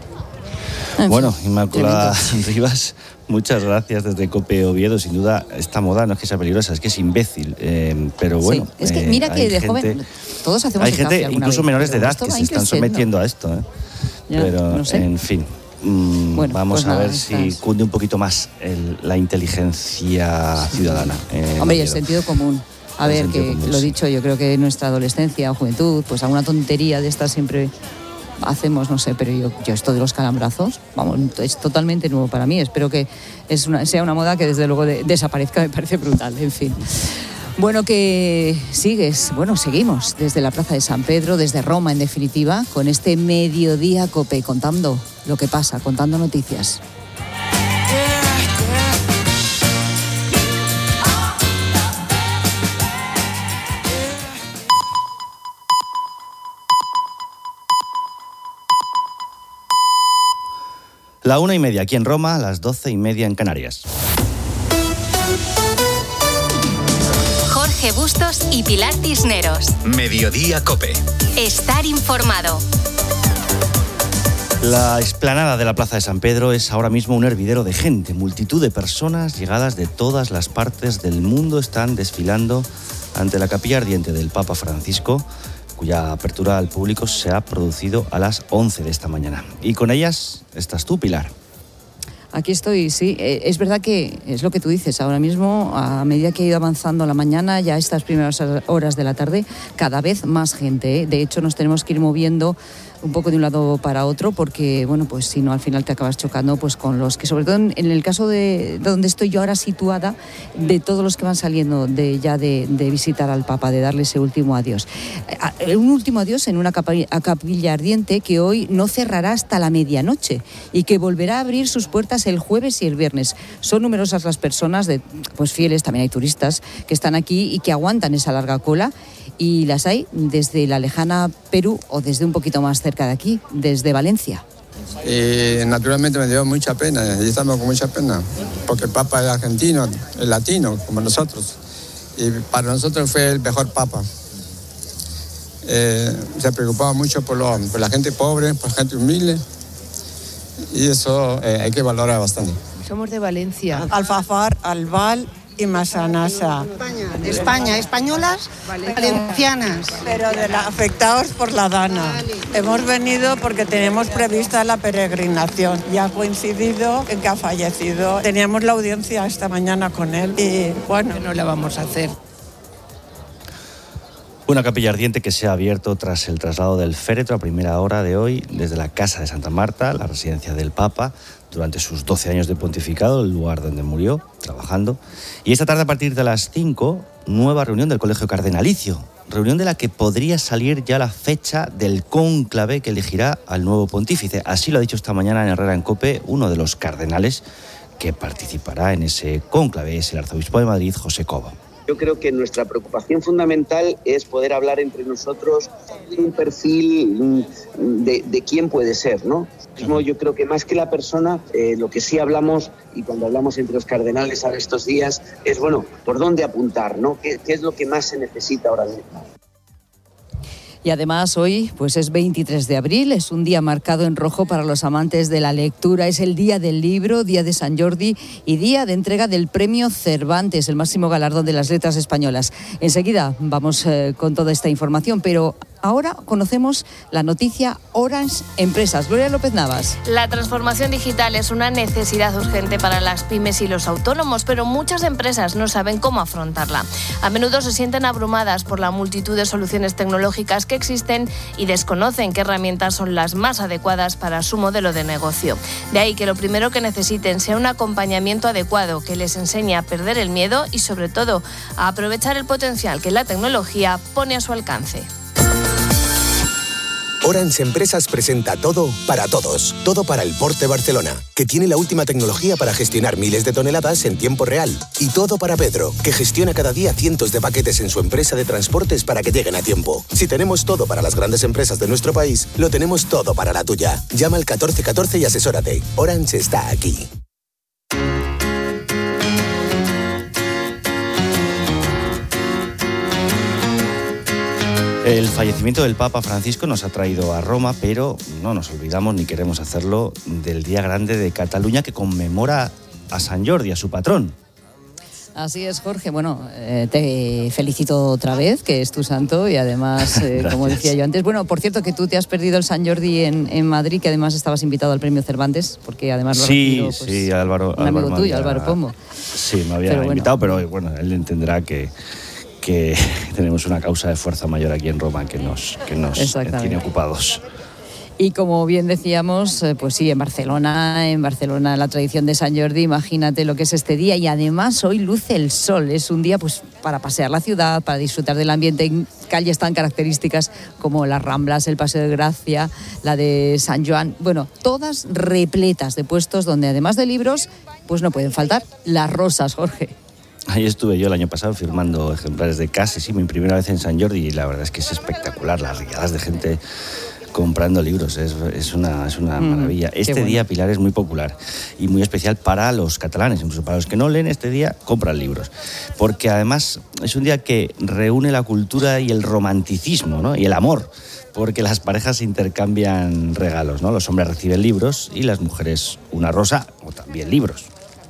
Bueno, Inmaculada Rivas, muchas gracias desde Cope Oviedo. Sin duda, esta moda no es que sea peligrosa, es que es imbécil. Eh, pero bueno, Sí, es que eh, mira que hay de gente, joven todos hacemos hay el gente, café alguna incluso vez, menores de pero edad, esto que va se están increciendo. sometiendo a esto. ¿eh? Ya, pero, no sé. en fin, mm, Bueno, vamos pues a nada, ver si estas- cunde un poquito más el- la inteligencia ciudadana. en Hombre, y el Oviedo. sentido común. A El ver, sentido que común, lo sí. dicho, yo creo que en nuestra adolescencia o juventud, pues alguna tontería de estas siempre hacemos, no sé, pero yo, yo esto de los calambrazos, vamos, es totalmente nuevo para mí. Espero que es una, sea una moda que desde luego de- desaparezca, me parece brutal, en fin. Bueno, que sigues, bueno, seguimos desde la Plaza de San Pedro, desde Roma en definitiva, con este Mediodía Cope, contando lo que pasa, contando noticias. La una y media aquí en Roma, las doce y media en Canarias. Jorge Bustos y Pilar Cisneros. Mediodía COPE. Estar informado. La explanada de la Plaza de San Pedro es ahora mismo un hervidero de gente. Multitud de personas llegadas de todas las partes del mundo están desfilando ante la capilla ardiente del Papa Francisco, cuya apertura al público se ha producido a las once de esta mañana. Y con ellas estás tú, Pilar. Aquí estoy, sí. Es verdad que es lo que tú dices. Ahora mismo, a medida que ha ido avanzando la mañana, ya estas primeras horas de la tarde, cada vez más gente, ¿eh? De hecho, nos tenemos que ir moviendo un poco de un lado para otro, porque, bueno, pues si no, al final te acabas chocando pues con los que, sobre todo en, en el caso de, de donde estoy yo ahora situada, de todos los que van saliendo de ya de, de visitar al Papa, de darle ese último adiós. Un último adiós en una capilla ardiente que hoy no cerrará hasta la medianoche y que volverá a abrir sus puertas el jueves y el viernes. Son numerosas las personas, de, pues fieles, también hay turistas, que están aquí y que aguantan esa larga cola, y las hay desde la lejana Perú o desde un poquito más cerca de aquí, desde Valencia. Y naturalmente me dio mucha pena, y estamos con mucha pena, porque el Papa es argentino, es latino, como nosotros, y para nosotros fue el mejor Papa. Eh, se preocupaba mucho por, lo, por la gente pobre, por la gente humilde, y eso eh, hay que valorar bastante. Somos de Valencia. Alfafar, Albal y Massanassa. España, de España, españolas, valencianas. Pero de la, afectados por la Dana. Vale. Hemos venido porque teníamos prevista la peregrinación y ha coincidido en que ha fallecido. Teníamos la audiencia esta mañana con él y bueno, no la vamos a hacer. Una capilla ardiente que se ha abierto tras el traslado del féretro a primera hora de hoy desde la Casa de Santa Marta, la residencia del Papa, durante sus doce años de pontificado, el lugar donde murió, trabajando. Y esta tarde, a partir de las cinco, nueva reunión del Colegio Cardenalicio, reunión de la que podría salir ya la fecha del cónclave que elegirá al nuevo pontífice. Así lo ha dicho esta mañana en Herrera en COPE uno de los cardenales que participará en ese cónclave, es el arzobispo de Madrid, José Cobo. Yo creo que nuestra preocupación fundamental es poder hablar entre nosotros de un perfil de, de quién puede ser, ¿no? Yo creo que más que la persona, eh, lo que sí hablamos, y cuando hablamos entre los cardenales ahora estos días, es, bueno, por dónde apuntar, ¿no? ¿Qué, qué es lo que más se necesita ahora mismo? Y además hoy pues es veintitrés de abril, es un día marcado en rojo para los amantes de la lectura. Es el día del libro, día de Sant Jordi y día de entrega del premio Cervantes, el máximo galardón de las letras españolas. Enseguida vamos eh, con toda esta información, pero ahora conocemos la noticia Orange Empresas. Gloria López Navas. La transformación digital es una necesidad urgente para las pymes y los autónomos, pero muchas empresas no saben cómo afrontarla. A menudo se sienten abrumadas por la multitud de soluciones tecnológicas que existen y desconocen qué herramientas son las más adecuadas para su modelo de negocio. De ahí que lo primero que necesiten sea un acompañamiento adecuado que les enseñe a perder el miedo y, sobre todo, a aprovechar el potencial que la tecnología pone a su alcance. Orange Empresas presenta Todo para Todos. Todo para el Port de Barcelona, que tiene la última tecnología para gestionar miles de toneladas en tiempo real. Y Todo para Pedro, que gestiona cada día cientos de paquetes en su empresa de transportes para que lleguen a tiempo. Si tenemos todo para las grandes empresas de nuestro país, lo tenemos todo para la tuya. Llama al catorce catorce y asesórate. Orange está aquí. El fallecimiento del Papa Francisco nos ha traído a Roma, pero no nos olvidamos ni queremos hacerlo del Día Grande de Cataluña, que conmemora a Sant Jordi, a su patrón. Así es, Jorge. Bueno, eh, te felicito otra vez, que es tu santo, y además, eh, como decía yo antes, bueno, por cierto, que tú te has perdido el Sant Jordi en, en Madrid, que además estabas invitado al premio Cervantes, porque además lo ha sí, recibido, pues, sí, Álvaro, un amigo Álvaro tuyo, había, Álvaro Pombo. Sí, me había pero bueno. invitado, pero bueno, él entenderá que... que tenemos una causa de fuerza mayor aquí en Roma que nos, que nos tiene ocupados. Y como bien decíamos, pues sí, en Barcelona, en Barcelona la tradición de Sant Jordi, imagínate lo que es este día. Y además hoy luce el sol, es un día pues para pasear la ciudad, para disfrutar del ambiente en calles tan características como las Ramblas, el Paseo de Gracia, la de Sant Joan, bueno, todas repletas de puestos donde además de libros, pues no pueden faltar las rosas, Jorge. Ahí estuve yo el año pasado firmando ejemplares de Casi, sí, mi primera vez en Sant Jordi, y la verdad es que es espectacular, las riadas de gente comprando libros. Es, es una, es una Mm, maravilla. Este bueno. día, Pilar, es muy popular y muy especial para los catalanes. Incluso para los que no leen este día, compran libros. Porque además es un día que reúne la cultura y el romanticismo, ¿no? Y el amor. Porque las parejas intercambian regalos, ¿no? Los hombres reciben libros y las mujeres una rosa o también libros.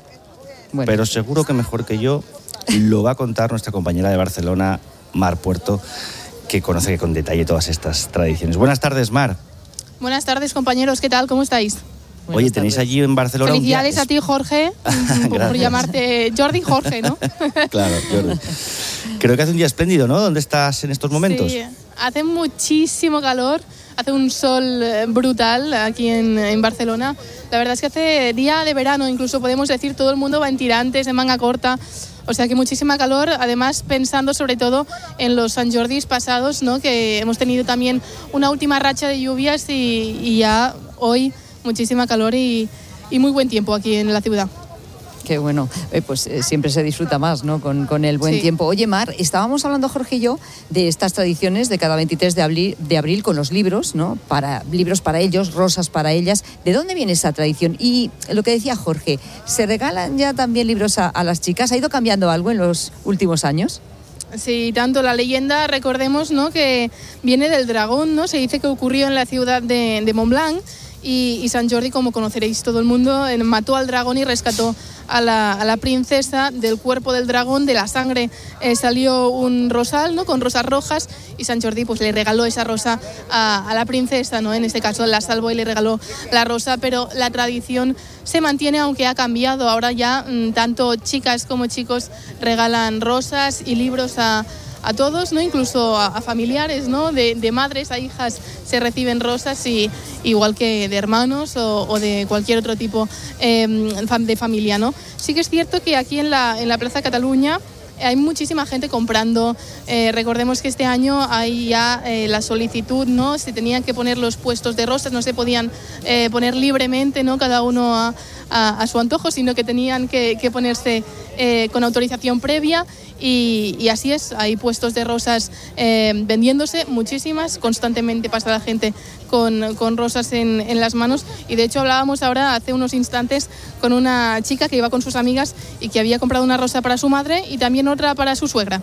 Bueno. Pero seguro que mejor que yo lo va a contar nuestra compañera de Barcelona, Mar Puerto, que conoce con detalle todas estas tradiciones. Buenas tardes, Mar. Buenas tardes, compañeros. ¿Qué tal? ¿Cómo estáis? Oye, tenéis allí en Barcelona un día... Felicidades a ti, Jorge, por llamarte Jordi Jorge, ¿no? Claro, Jordi. Creo que hace un día espléndido, ¿no? ¿Dónde estás en estos momentos? Sí, hace muchísimo calor, hace un sol eh, brutal aquí en, en Barcelona. La verdad es que hace día de verano, incluso podemos decir, todo el mundo va en tirantes, en manga corta. O sea que muchísima calor, además pensando sobre todo en los Sant Jordis pasados, ¿no? Que hemos tenido también una última racha de lluvias y, y ya hoy muchísima calor y, y muy buen tiempo aquí en la ciudad. Qué bueno, eh, pues eh, siempre se disfruta más, ¿no? Con, con el buen Sí. tiempo. Oye, Mar, estábamos hablando, Jorge y yo, de estas tradiciones de cada veintitrés de abril, de abril con los libros, ¿no? Para, libros para ellos, rosas para ellas. ¿De dónde viene esa tradición? Y lo que decía Jorge, ¿se regalan ya también libros a, a las chicas? ¿Ha ido cambiando algo en los últimos años? Sí, tanto la leyenda, recordemos, ¿no? Que viene del dragón, ¿no? Se dice que ocurrió en la ciudad de, de Montblanc y, y Sant Jordi, como conoceréis todo el mundo, eh, mató al dragón y rescató a la, a la princesa del cuerpo del dragón, de la sangre. Eh, salió un rosal, ¿no? Con rosas rojas y Sant Jordi pues le regaló esa rosa a, a la princesa, ¿no? En este caso la salvó y le regaló la rosa, pero la tradición se mantiene, aunque ha cambiado. Ahora ya mmm, tanto chicas como chicos regalan rosas y libros a a todos, ¿no? Incluso a, a familiares, ¿no? De, de madres a hijas se reciben rosas, y igual que de hermanos o, o de cualquier otro tipo eh, de familia, ¿no? Sí que es cierto que aquí en la, en la Plaza Cataluña hay muchísima gente comprando. Eh, recordemos que este año hay ya eh, la solicitud, ¿no? Se tenían que poner los puestos de rosas, no se podían eh, poner libremente, ¿no? Cada uno a, a, a su antojo, sino que tenían que, que ponerse eh, con autorización previa. Y, y así es, hay puestos de rosas eh, vendiéndose, muchísimas, constantemente pasa la gente con, con rosas en, en las manos. Y de hecho hablábamos ahora hace unos instantes con una chica que iba con sus amigas y que había comprado una rosa para su madre y también otra para su suegra.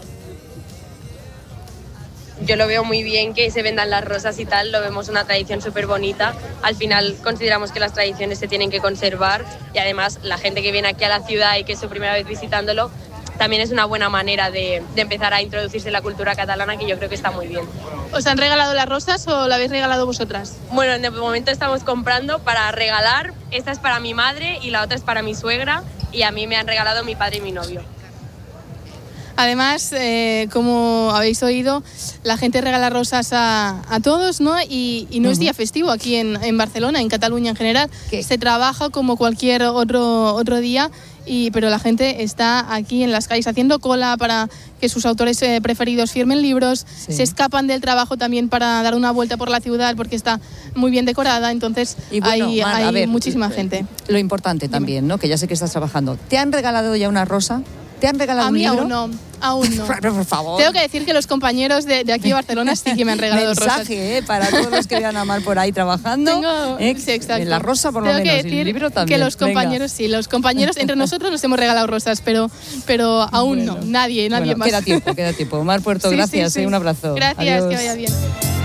Yo lo veo muy bien que se vendan las rosas y tal, lo vemos una tradición súper bonita. Al final consideramos que las tradiciones se tienen que conservar y además la gente que viene aquí a la ciudad y que es su primera vez visitándolo, también es una buena manera de, de empezar a introducirse en la cultura catalana, que yo creo que está muy bien. ¿Os han regalado las rosas o la habéis regalado vosotras? Bueno, de momento estamos comprando para regalar. Esta es para mi madre y la otra es para mi suegra, y a mí me han regalado mi padre y mi novio. Además, eh, como habéis oído, la gente regala rosas a, a todos, ¿no? Y, y no uh-huh. es día festivo aquí en, en Barcelona, en Cataluña en general. ¿Qué? Se trabaja como cualquier otro, otro día, y, pero la gente está aquí en las calles haciendo cola para que sus autores eh, preferidos firmen libros. Sí. Se escapan del trabajo también para dar una vuelta por la ciudad porque está muy bien decorada. Entonces y bueno, hay, Mar, hay ver, muchísima gente. Lo importante también, Dime. ¿no? Que ya sé que estás trabajando. ¿Te han regalado ya una rosa? ¿Te han regalado a un libro? A mí aún no, aún no. Por favor. Tengo que decir que los compañeros de, de aquí de Barcelona sí que me han regalado Mensaje, rosas. Mensaje, ¿eh? Para todos los que vean a Mar por ahí trabajando. Tengo, ¿eh? Sí, exacto. La rosa por lo Tengo menos, que decir y el libro también. Que los compañeros, Venga. sí, los compañeros entre nosotros nos hemos regalado rosas, pero, pero aún bueno. no, nadie, nadie bueno, más. Queda tiempo, queda tiempo. Mar Puerto, sí, gracias, sí, sí. ¿eh? Un abrazo. Gracias, Adiós. que vaya bien.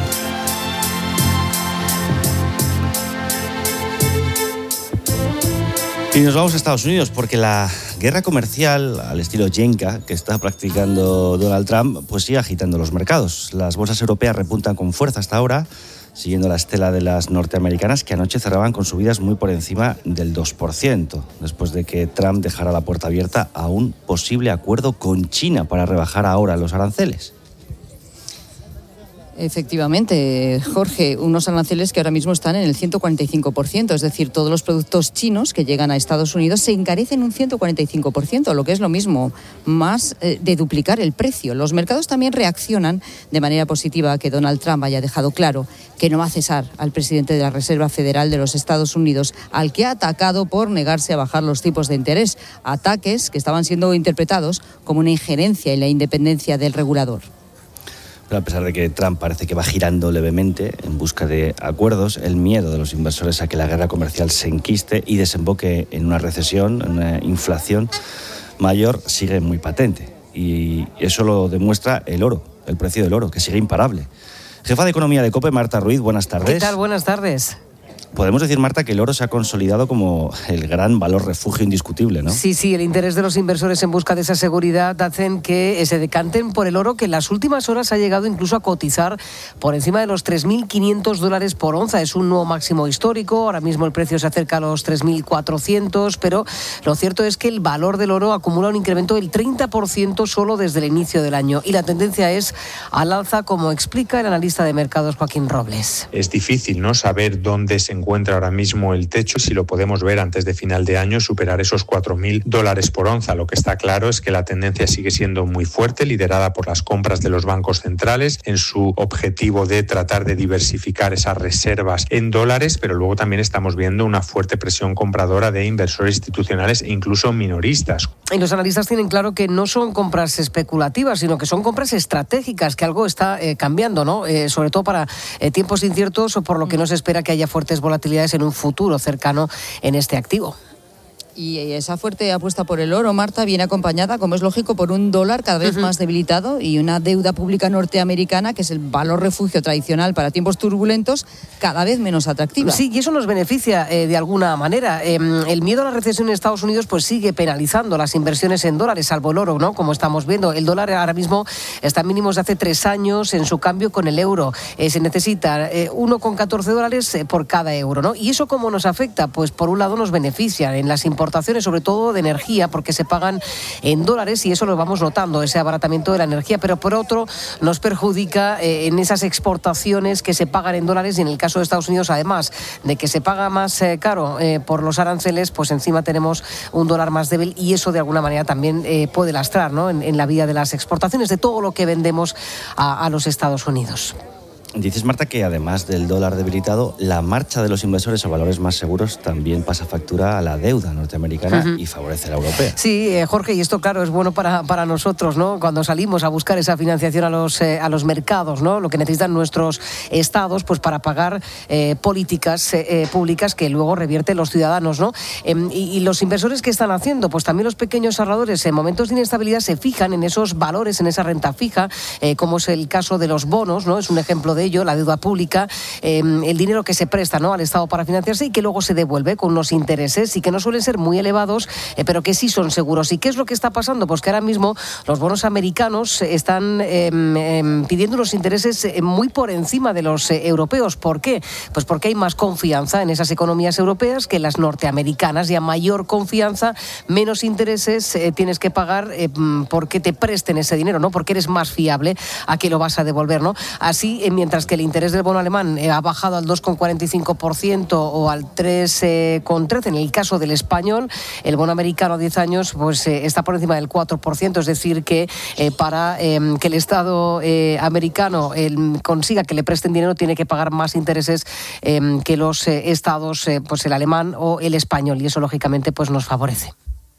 Y nos vamos a Estados Unidos porque la guerra comercial al estilo Jenga que está practicando Donald Trump pues sigue agitando los mercados. Las bolsas europeas repuntan con fuerza hasta ahora, siguiendo la estela de las norteamericanas, que anoche cerraban con subidas muy por encima del dos por ciento, después de que Trump dejara la puerta abierta a un posible acuerdo con China para rebajar ahora los aranceles. Efectivamente, Jorge, unos aranceles que ahora mismo están en el ciento cuarenta y cinco por ciento, es decir, todos los productos chinos que llegan a Estados Unidos se encarecen un ciento cuarenta y cinco por ciento, lo que es lo mismo, más eh, de duplicar el precio. Los mercados también reaccionan de manera positiva a que Donald Trump haya dejado claro que no va a cesar al presidente de la Reserva Federal de los Estados Unidos, al que ha atacado por negarse a bajar los tipos de interés, ataques que estaban siendo interpretados como una injerencia en la independencia del regulador. Pero a pesar de que Trump parece que va girando levemente en busca de acuerdos, el miedo de los inversores a que la guerra comercial se enquiste y desemboque en una recesión, en una inflación mayor, sigue muy patente. Y eso lo demuestra el oro, el precio del oro, que sigue imparable. Jefa de Economía de COPE, Marta Ruiz, buenas tardes. ¿Qué tal? Buenas tardes. Podemos decir, Marta, que el oro se ha consolidado como el gran valor refugio indiscutible, ¿no? Sí, sí, el interés de los inversores en busca de esa seguridad hacen que se decanten por el oro, que en las últimas horas ha llegado incluso a cotizar por encima de los tres mil quinientos dólares por onza. Es un nuevo máximo histórico, ahora mismo el precio se acerca a los tres mil cuatrocientos, pero lo cierto es que el valor del oro acumula un incremento del treinta por ciento solo desde el inicio del año. Y la tendencia es al alza, como explica el analista de mercados Joaquín Robles. Es difícil, ¿no?, saber dónde se encuentra ahora mismo el techo, si lo podemos ver antes de final de año, superar esos cuatro mil dólares por onza. Lo que está claro es que la tendencia sigue siendo muy fuerte, liderada por las compras de los bancos centrales en su objetivo de tratar de diversificar esas reservas en dólares, pero luego también estamos viendo una fuerte presión compradora de inversores institucionales e incluso minoristas. Y los analistas tienen claro que no son compras especulativas, sino que son compras estratégicas, que algo está eh, cambiando, ¿no? Eh, sobre todo para eh, tiempos inciertos, o por lo que no se espera que haya fuertes volatilidades en un futuro cercano en este activo. Y esa fuerte apuesta por el oro, Marta, viene acompañada, como es lógico, por un dólar cada vez uh-huh. más debilitado y una deuda pública norteamericana, que es el valor refugio tradicional para tiempos turbulentos, cada vez menos atractiva. Sí, y eso nos beneficia eh, de alguna manera. Eh, el miedo a la recesión en Estados Unidos pues sigue penalizando las inversiones en dólares, salvo el oro, ¿no? Como estamos viendo. El dólar ahora mismo está en mínimos de hace tres años en su cambio con el euro. Eh, se necesita eh, uno coma catorce dólares eh, por cada euro, ¿no? ¿Y eso cómo nos afecta? Pues por un lado nos beneficia en las importaciones, sobre todo de energía, porque se pagan en dólares y eso lo vamos notando, ese abaratamiento de la energía, pero por otro nos perjudica eh, en esas exportaciones que se pagan en dólares, y en el caso de Estados Unidos, además de que se paga más eh, caro eh, por los aranceles, pues encima tenemos un dólar más débil, y eso de alguna manera también eh, puede lastrar, ¿no?, en, en la vida de las exportaciones, de todo lo que vendemos a, a los Estados Unidos. Dices, Marta, que además del dólar debilitado, la marcha de los inversores a valores más seguros también pasa factura a la deuda norteamericana uh-huh. y favorece a la europea. Sí, eh, Jorge, y esto, claro, es bueno para, para nosotros, ¿no? Cuando salimos a buscar esa financiación a los, eh, a los mercados, ¿no? Lo que necesitan nuestros estados, pues para pagar eh, políticas eh, públicas que luego revierten los ciudadanos, ¿no? Eh, y, y los inversores, ¿qué están haciendo? Pues también los pequeños ahorradores, en momentos de inestabilidad, se fijan en esos valores, en esa renta fija, eh, como es el caso de los bonos, ¿no? Es un ejemplo de ello, la deuda pública, eh, el dinero que se presta, ¿no?, al Estado para financiarse y que luego se devuelve con unos intereses y que no suelen ser muy elevados, eh, pero que sí son seguros. ¿Y qué es lo que está pasando? Pues que ahora mismo los bonos americanos están eh, eh, pidiendo unos intereses muy por encima de los eh, europeos. ¿Por qué? Pues porque hay más confianza en esas economías europeas que en las norteamericanas, y a mayor confianza, menos intereses eh, tienes que pagar eh, porque te presten ese dinero, ¿no?, porque eres más fiable a que lo vas a devolver, ¿no? Así, eh, mientras que el interés del bono alemán eh, ha bajado al dos coma cuarenta y cinco por ciento o al tres coma trece por ciento. En el caso del español, el bono americano a diez años pues eh, está por encima del cuatro por ciento. Es decir, que eh, para eh, que el Estado eh, americano eh, consiga que le presten dinero, tiene que pagar más intereses eh, que los eh, estados, eh, pues el alemán o el español. Y eso, lógicamente, pues nos favorece.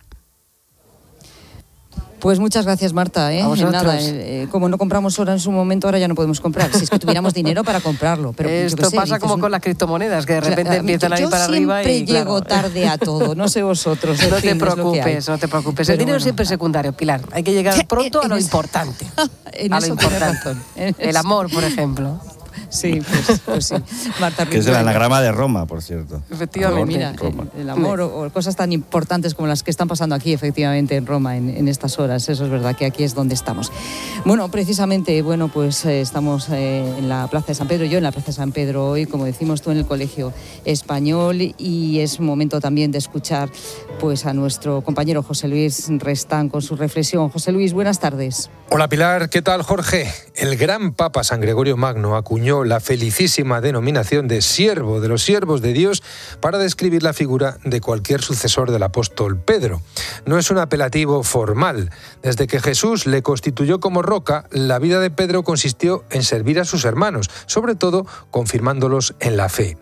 Pues muchas gracias, Marta. ¿eh? Nada, eh, como no compramos oro en su momento, ahora ya no podemos comprar. Si es que tuviéramos dinero para comprarlo. Pero esto sé, pasa como un... con las criptomonedas, que de repente claro, empiezan a ir para arriba. Yo siempre y llego claro. tarde a todo, no sé vosotros. No fin, te preocupes, no te preocupes. Pero el dinero bueno. siempre es secundario, Pilar. Hay que llegar pronto a lo importante. En a eso lo importante. Razón. El amor, por ejemplo. Sí, pues, pues sí. Marta, que es el anagrama de Roma, por cierto. Efectivamente. Mira, Roma. El, el amor o, o cosas tan importantes como las que están pasando aquí, efectivamente, en Roma, en, en estas horas. Eso es verdad, que aquí es donde estamos. Bueno, precisamente, bueno, pues eh, estamos eh, en la Plaza de San Pedro, yo en la Plaza de San Pedro hoy, como decimos tú, en el Colegio Español, y es momento también de escuchar pues a nuestro compañero José Luis Restán con su reflexión. José Luis, buenas tardes. Hola Pilar, ¿qué tal Jorge? El gran Papa San Gregorio Magno acuñó la felicísima denominación de siervo de los siervos de Dios para describir la figura de cualquier sucesor del apóstol Pedro. No es un apelativo formal. Desde que Jesús le constituyó como roca, la vida de Pedro consistió en servir a sus hermanos, sobre todo confirmándolos en la fe.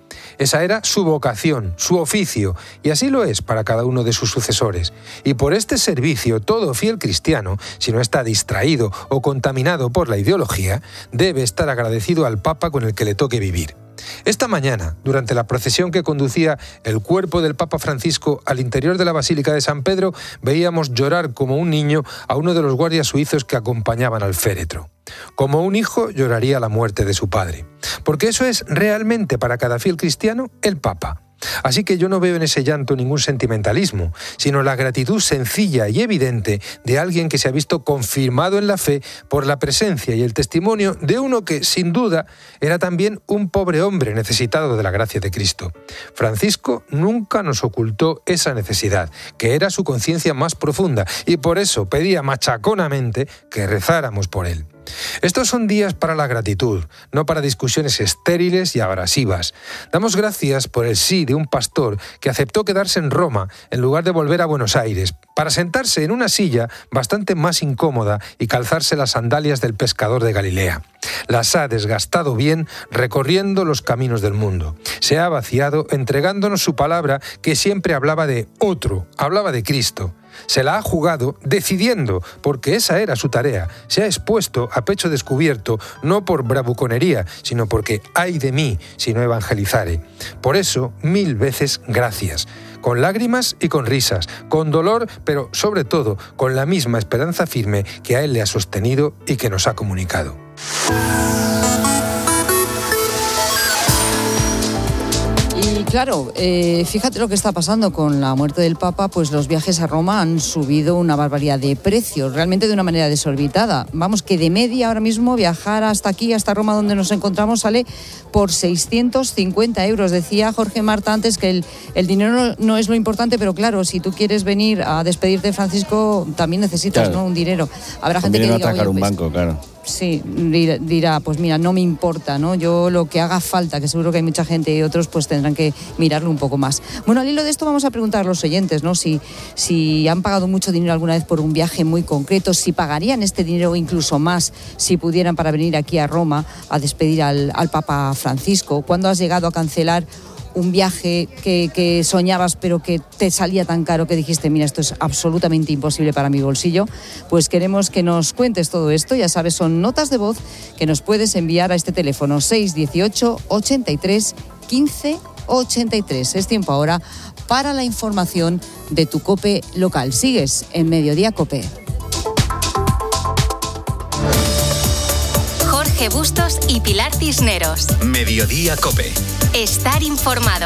Esa era su vocación, su oficio, y así lo es para cada uno de sus sucesores. Y por este servicio, todo fiel cristiano, si no está distraído o contaminado por la ideología, debe estar agradecido al Papa con el que le toque vivir. Esta mañana, durante la procesión que conducía el cuerpo del Papa Francisco al interior de la Basílica de San Pedro, veíamos llorar como un niño a uno de los guardias suizos que acompañaban al féretro. Como un hijo lloraría la muerte de su padre. Porque eso es realmente para cada fiel cristiano el Papa. Así que yo no veo en ese llanto ningún sentimentalismo, sino la gratitud sencilla y evidente de alguien que se ha visto confirmado en la fe por la presencia y el testimonio de uno que, sin duda, era también un pobre hombre necesitado de la gracia de Cristo. Francisco nunca nos ocultó esa necesidad, que era su conciencia más profunda, y por eso pedía machaconamente que rezáramos por él. Estos son días para la gratitud, no para discusiones estériles y abrasivas. Damos gracias por el sí de un pastor que aceptó quedarse en Roma en lugar de volver a Buenos Aires, para sentarse en una silla bastante más incómoda y calzarse las sandalias del pescador de Galilea. Las ha desgastado bien recorriendo los caminos del mundo. Se ha vaciado entregándonos su palabra, que siempre hablaba de otro, hablaba de Cristo. Se la ha jugado decidiendo, porque esa era su tarea. Se ha expuesto a pecho descubierto, no por bravuconería, sino porque ay de mí si no evangelizare. Por eso, mil veces gracias. Con lágrimas y con risas, con dolor, pero sobre todo con la misma esperanza firme que a él le ha sostenido y que nos ha comunicado. Y claro, eh, fíjate lo que está pasando con la muerte del Papa, pues los viajes a Roma han subido una barbaridad de precios, realmente de una manera desorbitada. Vamos, que de media ahora mismo viajar hasta aquí, hasta Roma donde nos encontramos, sale por seiscientos cincuenta euros. Decía Jorge Marta antes que el, el dinero no, no es lo importante, pero claro, si tú quieres venir a despedirte de Francisco, también necesitas, claro, ¿no?, un dinero. Habrá con gente dinero que diga, atracar oye, un pues, banco, claro. Sí, dirá, pues mira, no me importa, ¿no? Yo lo que haga falta, que seguro que hay mucha gente y otros pues tendrán que mirarlo un poco más. Bueno, al hilo de esto vamos a preguntar a los oyentes, ¿no? Si, si han pagado mucho dinero alguna vez por un viaje muy concreto, si pagarían este dinero incluso más si pudieran para venir aquí a Roma a despedir al, al Papa Francisco. ¿Cuándo has llegado a cancelar un viaje que, que soñabas pero que te salía tan caro que dijiste, mira, esto es absolutamente imposible para mi bolsillo? Pues queremos que nos cuentes todo esto. Ya sabes, son notas de voz que nos puedes enviar a este teléfono seis dieciocho, ochenta y tres, quince ochenta y tres. Es tiempo ahora para la información de tu COPE local. Sigues en Mediodía COPE. Jorge Bustos y Pilar Cisneros. Mediodía COPE. Estar informado.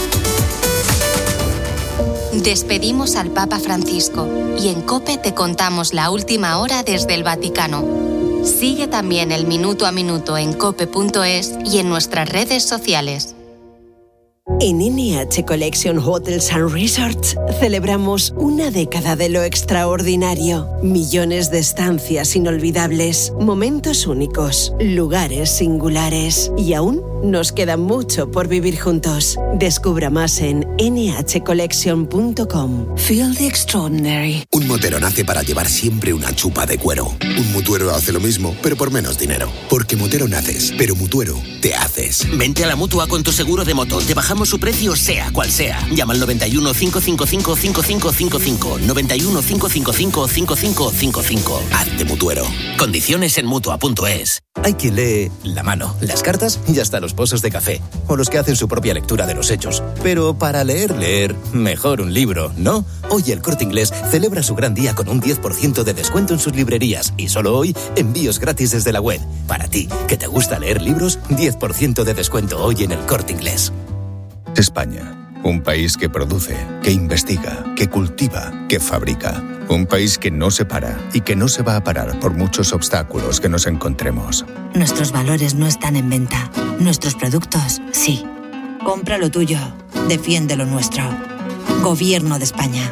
Despedimos al Papa Francisco y en COPE te contamos la última hora desde el Vaticano. Sigue también el minuto a minuto en cope punto es y en nuestras redes sociales. En N H Collection Hotels and Resorts celebramos una década de lo extraordinario. Millones de estancias inolvidables, momentos únicos, lugares singulares. Y aún nos queda mucho por vivir juntos. Descubra más en ene hache collection punto com. Feel the extraordinary. Un motero nace para llevar siempre una chupa de cuero. Un mutuero hace lo mismo, pero por menos dinero. Porque motero naces, pero mutuero te haces. Vente a la Mutua con tu seguro de moto. Te bajamos su precio sea cual sea. Llama al noventa y uno, cinco cinco cinco, cinco cinco cinco cinco. noventa y uno, cinco cinco cinco, cinco cinco cinco cinco. Hazte mutuero. Condiciones en mutua punto es. Hay quien lee la mano, las cartas y hasta los pozos de café. O los que hacen su propia lectura de los hechos. Pero para leer, leer, mejor un libro, ¿no? Hoy el Corte Inglés celebra su gran día con un diez por ciento de descuento en sus librerías. Y solo hoy, envíos gratis desde la web. Para ti, que te gusta leer libros, diez por ciento de descuento hoy en el Corte Inglés. España, un país que produce, que investiga, que cultiva, que fabrica. Un país que no se para y que no se va a parar por muchos obstáculos que nos encontremos. Nuestros valores no están en venta. Nuestros productos, sí. Compra lo tuyo. Defiende lo nuestro. Gobierno de España.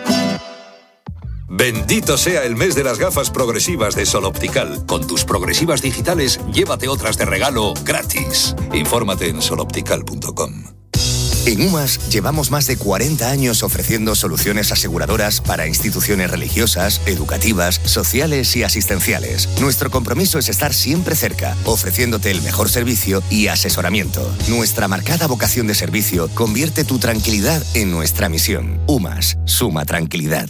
Bendito sea el mes de las gafas progresivas de Sol Optical. Con tus progresivas digitales, llévate otras de regalo gratis. Infórmate en sol optical punto com. En UMAS llevamos más de cuarenta años ofreciendo soluciones aseguradoras para instituciones religiosas, educativas, sociales y asistenciales. Nuestro compromiso es estar siempre cerca, ofreciéndote el mejor servicio y asesoramiento. Nuestra marcada vocación de servicio convierte tu tranquilidad en nuestra misión. UMAS, suma tranquilidad.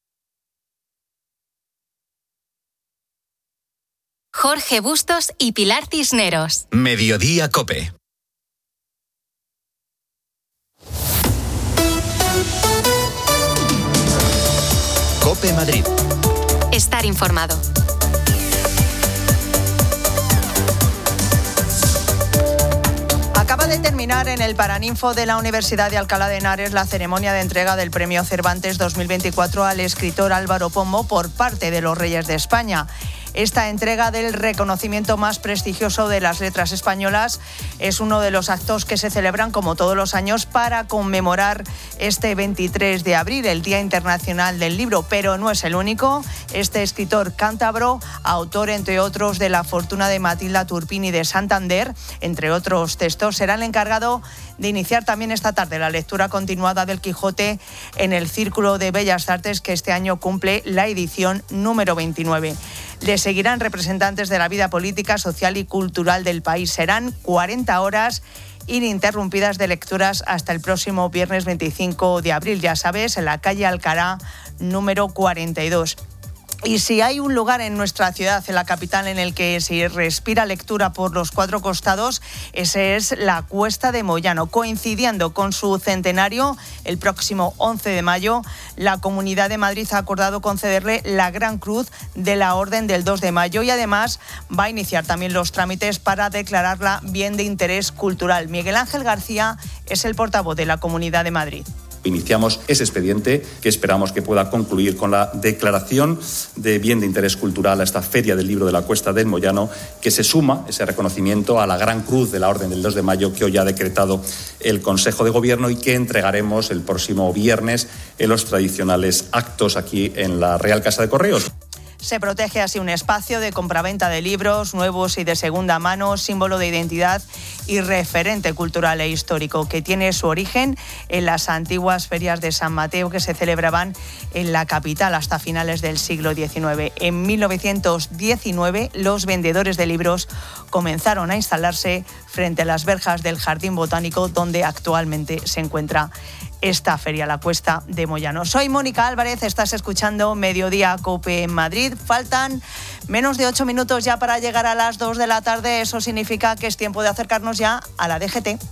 Jorge Bustos y Pilar Cisneros. Mediodía COPE. COPE Madrid. Estar informado. Acaba de terminar en el Paraninfo de la Universidad de Alcalá de Henares la ceremonia de entrega del Premio Cervantes dos mil veinticuatro al escritor Álvaro Pombo por parte de los Reyes de España. Esta entrega del reconocimiento más prestigioso de las letras españolas es uno de los actos que se celebran como todos los años para conmemorar este veintitrés de abril, el Día Internacional del Libro, pero no es el único. Este escritor cántabro, autor entre otros de La fortuna de Matilda Turpin y de Santander, entre otros textos, será el encargado de iniciar también esta tarde la lectura continuada del Quijote en el Círculo de Bellas Artes, que este año cumple la edición número veintinueve. Le seguirán representantes de la vida política, social y cultural del país. Serán cuarenta horas ininterrumpidas de lecturas hasta el próximo viernes veinticinco de abril, ya sabes, en la calle Alcará número cuarenta y dos. Y si hay un lugar en nuestra ciudad, en la capital, en el que se respira lectura por los cuatro costados, ese es la Cuesta de Moyano. Coincidiendo con su centenario, el próximo once de mayo, la Comunidad de Madrid ha acordado concederle la Gran Cruz de la Orden del dos de mayo y además va a iniciar también los trámites para declararla bien de interés cultural. Miguel Ángel García es el portavoz de la Comunidad de Madrid. Iniciamos ese expediente que esperamos que pueda concluir con la declaración de bien de interés cultural a esta Feria del Libro de la Cuesta del Moyano, que se suma ese reconocimiento a la Gran Cruz de la Orden del dos de mayo que hoy ha decretado el Consejo de Gobierno y que entregaremos el próximo viernes en los tradicionales actos aquí en la Real Casa de Correos. Se protege así un espacio de compraventa de libros nuevos y de segunda mano, símbolo de identidad y referente cultural e histórico, que tiene su origen en las antiguas ferias de San Mateo que se celebraban en la capital hasta finales del siglo diecinueve. En mil novecientos diecinueve, los vendedores de libros comenzaron a instalarse frente a las verjas del Jardín Botánico, donde actualmente se encuentra esta feria, la Cuesta de Moyano. Soy Mónica Álvarez, estás escuchando Mediodía COPE en Madrid. Faltan menos de ocho minutos ya para llegar a las dos de la tarde. Eso significa que es tiempo de acercarnos ya a la D G T.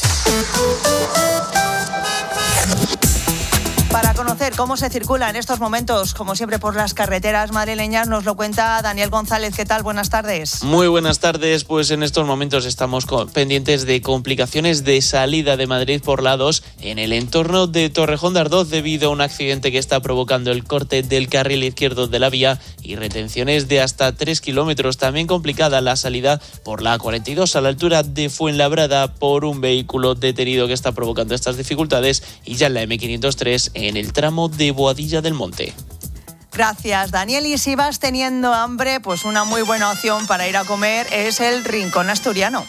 Para conocer cómo se circula en estos momentos, como siempre, por las carreteras madrileñas, nos lo cuenta Daniel González. ¿Qué tal? Buenas tardes. Muy buenas tardes. Pues en estos momentos estamos pendientes de complicaciones de salida de Madrid por la dos en el entorno de Torrejón de Ardoz debido a un accidente que está provocando el corte del carril izquierdo de la vía y retenciones de hasta tres kilómetros. También complicada la salida por la A cuarenta y dos a la altura de Fuenlabrada por un vehículo detenido que está provocando estas dificultades, y ya en la eme quinientos tres en el tramo de Boadilla del Monte. Gracias, Daniel. Y si vas teniendo hambre, pues una muy buena opción para ir a comer es el Rincón Asturiano.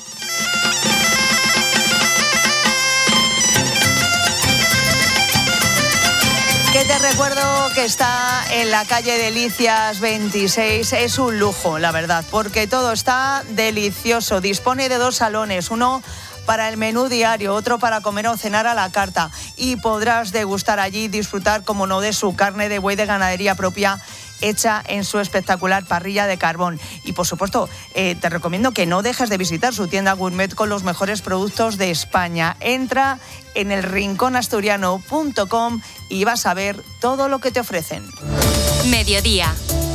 Que te recuerdo que está en la calle Delicias veintiséis. Es un lujo, la verdad, porque todo está delicioso. Dispone de dos salones, uno para el menú diario, otro para comer o cenar a la carta, y podrás degustar allí y disfrutar, como no, de su carne de buey de ganadería propia hecha en su espectacular parrilla de carbón. Y por supuesto, eh, te recomiendo que no dejes de visitar su tienda gourmet con los mejores productos de España. Entra en el rincón asturiano punto com y vas a ver todo lo que te ofrecen. Mediodía.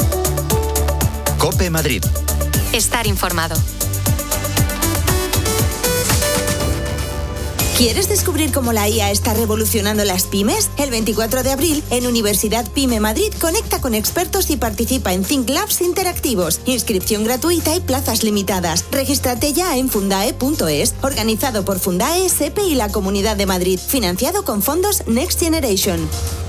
COPE Madrid. Estar informado. ¿Quieres descubrir cómo la I A está revolucionando las pymes? El veinticuatro de abril, en Universidad Pyme Madrid, conecta con expertos y participa en Think Labs interactivos. Inscripción gratuita y plazas limitadas. Regístrate ya en fundae punto es. Organizado por Fundae, SEPE y la Comunidad de Madrid. Financiado con fondos Next Generation.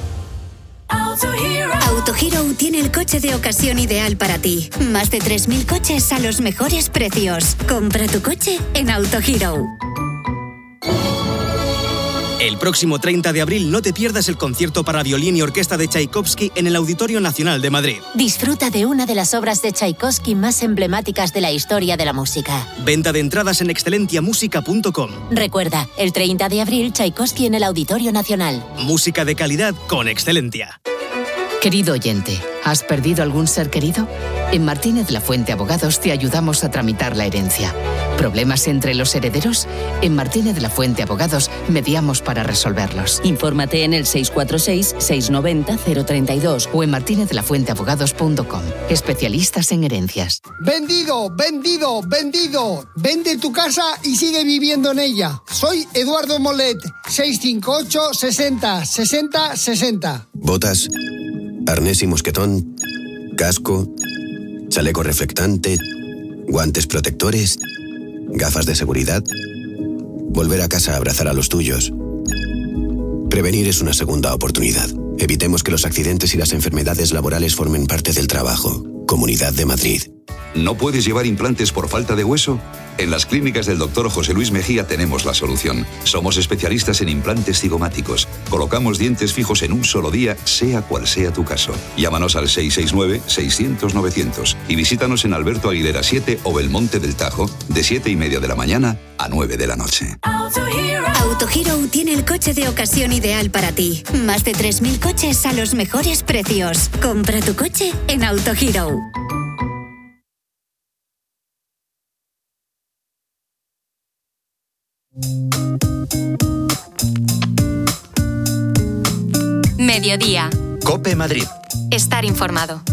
AutoHero tiene el coche de ocasión ideal para ti. Más de tres mil coches a los mejores precios. Compra tu coche en AutoHero. El próximo treinta de abril no te pierdas el concierto para violín y orquesta de Tchaikovsky en el Auditorio Nacional de Madrid. Disfruta de una de las obras de Tchaikovsky más emblemáticas de la historia de la música. Venta de entradas en excelentia música punto com. Recuerda, el treinta de abril, Tchaikovsky en el Auditorio Nacional. Música de calidad con Excelentia. Querido oyente, ¿has perdido algún ser querido? En Martínez La Fuente Abogados te ayudamos a tramitar la herencia. ¿Problemas entre los herederos? En Martínez La Fuente Abogados mediamos para resolverlos. Infórmate en el seis cuatro seis, seis nueve cero, cero tres dos o en martínez la fuente abogados punto com. Especialistas en herencias. Vendido, vendido, vendido. Vende tu casa y sigue viviendo en ella. Soy Eduardo Molet, seis cinco ocho, sesenta, sesenta, sesenta. Botas, arnés y mosquetón, casco, chaleco reflectante, guantes protectores, gafas de seguridad. Volver a casa a abrazar a los tuyos. Prevenir es una segunda oportunidad. Evitemos que los accidentes y las enfermedades laborales formen parte del trabajo. Comunidad de Madrid. ¿No puedes llevar implantes por falta de hueso? En las clínicas del doctor José Luis Mejía tenemos la solución. Somos especialistas en implantes cigomáticos. Colocamos dientes fijos en un solo día, sea cual sea tu caso. Llámanos al seis seis nueve, seiscientos, novecientos y visítanos en Alberto Aguilera siete o Belmonte del Tajo, de siete y media de la mañana a nueve de la noche. Autohero tiene el coche de ocasión ideal para ti. Más de tres mil coches a los mejores precios. Compra tu coche en Autohero. Mediodía. COPE Madrid. Estar informado.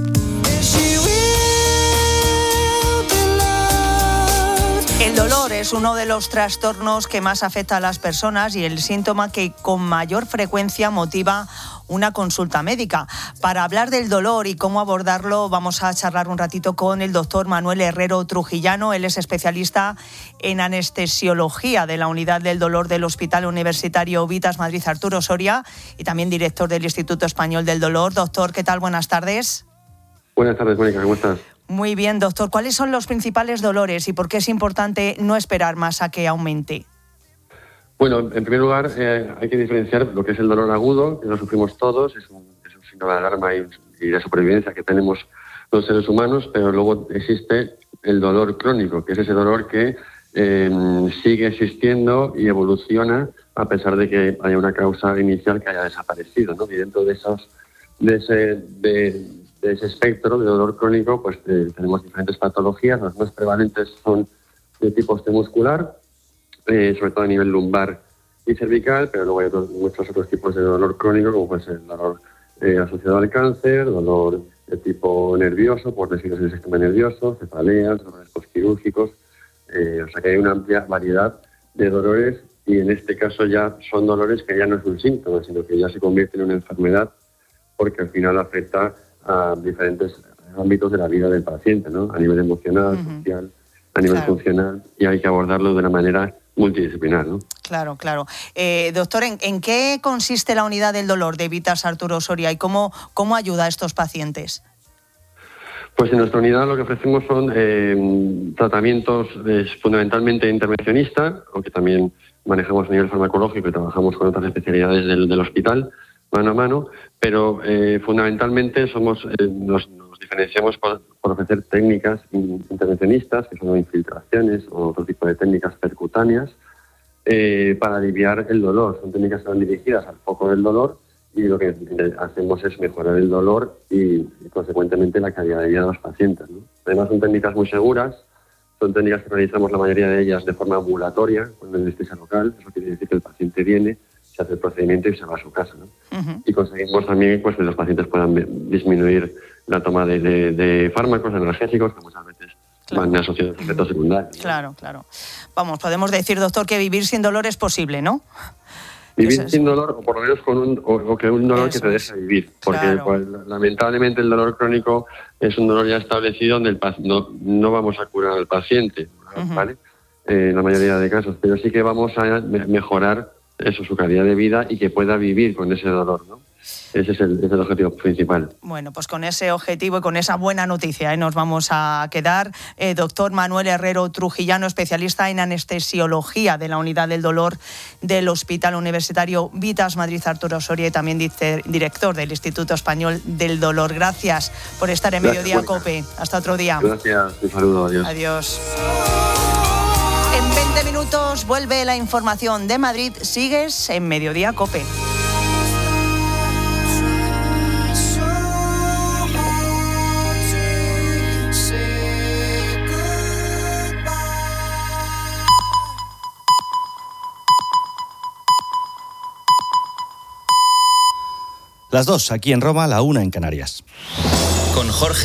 El dolor es uno de los trastornos que más afecta a las personas y el síntoma que con mayor frecuencia motiva una consulta médica. Para hablar del dolor y cómo abordarlo, vamos a charlar un ratito con el doctor Manuel Herrero Trujillano. Él es especialista en anestesiología de la Unidad del Dolor del Hospital Universitario Vitas Madrid Arturo Soria y también director del Instituto Español del Dolor. Doctor, ¿qué tal? Buenas tardes. Buenas tardes, Mónica, ¿cómo estás? Muy bien, doctor. ¿Cuáles son los principales dolores y por qué es importante no esperar más a que aumente? Bueno, en primer lugar, eh, hay que diferenciar lo que es el dolor agudo, que lo sufrimos todos, es un, es un signo de alarma y, y de supervivencia que tenemos los seres humanos, pero luego existe el dolor crónico, que es ese dolor que eh, sigue existiendo y evoluciona a pesar de que haya una causa inicial que haya desaparecido, ¿no? Y dentro de esos, de ese, de, de ese espectro de dolor crónico, pues eh, tenemos diferentes patologías. Las más prevalentes son de tipo osteomuscular, Eh, sobre todo a nivel lumbar y cervical, pero luego hay otros, muchos otros tipos de dolor crónico, como puede ser el dolor eh, asociado al cáncer, dolor de tipo nervioso, por lesiones del sistema nervioso, cefaleas, dolores postquirúrgicos, eh, o sea que hay una amplia variedad de dolores y en este caso ya son dolores que ya no es un síntoma, sino que ya se convierte en una enfermedad porque al final afecta a diferentes ámbitos de la vida del paciente, ¿no? A nivel emocional, uh-huh. social, a nivel claro. funcional, y hay que abordarlo de una manera multidisciplinar, ¿no? Claro, claro. Eh, doctor, ¿en, ¿en qué consiste la unidad del dolor de Vitas Arturo Soria y cómo, cómo ayuda a estos pacientes? Pues en nuestra unidad lo que ofrecemos son eh, tratamientos eh, fundamentalmente intervencionistas, aunque también manejamos a nivel farmacológico y trabajamos con otras especialidades del, del hospital, mano a mano, pero eh, fundamentalmente somos eh, nos, nos diferenciamos por, por ofrecer técnicas intervencionistas, que son infiltraciones o otro tipo de técnicas percutáneas, eh, para aliviar el dolor. Son técnicas que van dirigidas al foco del dolor y lo que hacemos es mejorar el dolor y, y consecuentemente la calidad de vida de los pacientes, ¿no? Además son técnicas muy seguras, son técnicas que realizamos la mayoría de ellas de forma ambulatoria, con anestesia local. Eso quiere decir que el paciente viene, se hace el procedimiento y se va a su casa, ¿no? Uh-huh. Y conseguimos también pues, que los pacientes puedan disminuir la toma de, de, de fármacos analgésicos, que muchas veces claro. van asociados a efectos secundarios, ¿no? Claro, claro. Vamos, podemos decir, doctor, que vivir sin dolor es posible, ¿no? Vivir sin dolor, o por lo menos con un, o, o que un dolor Eso que te deje vivir, porque claro. pues, lamentablemente el dolor crónico es un dolor ya establecido donde el no, no vamos a curar al paciente, ¿vale? Uh-huh. Eh, en la mayoría de casos, pero sí que vamos a mejorar eso, su calidad de vida y que pueda vivir con ese dolor, ¿no? Ese es el, ese es el objetivo principal. Bueno, pues con ese objetivo y con esa buena noticia ¿eh? nos vamos a quedar. Eh, doctor Manuel Herrero Trujillano, especialista en anestesiología de la Unidad del Dolor del Hospital Universitario Vitas Madrid Arturo Soria y también dice, director del Instituto Español del Dolor. Gracias por estar en Gracias, Mediodía Mónica. COPE. Hasta otro día. Gracias, un saludo, adiós. Adiós. En veinte minutos vuelve la información de Madrid. Sigues en Mediodía COPE. Las dos aquí en Roma, la una en Canarias. Con Jorge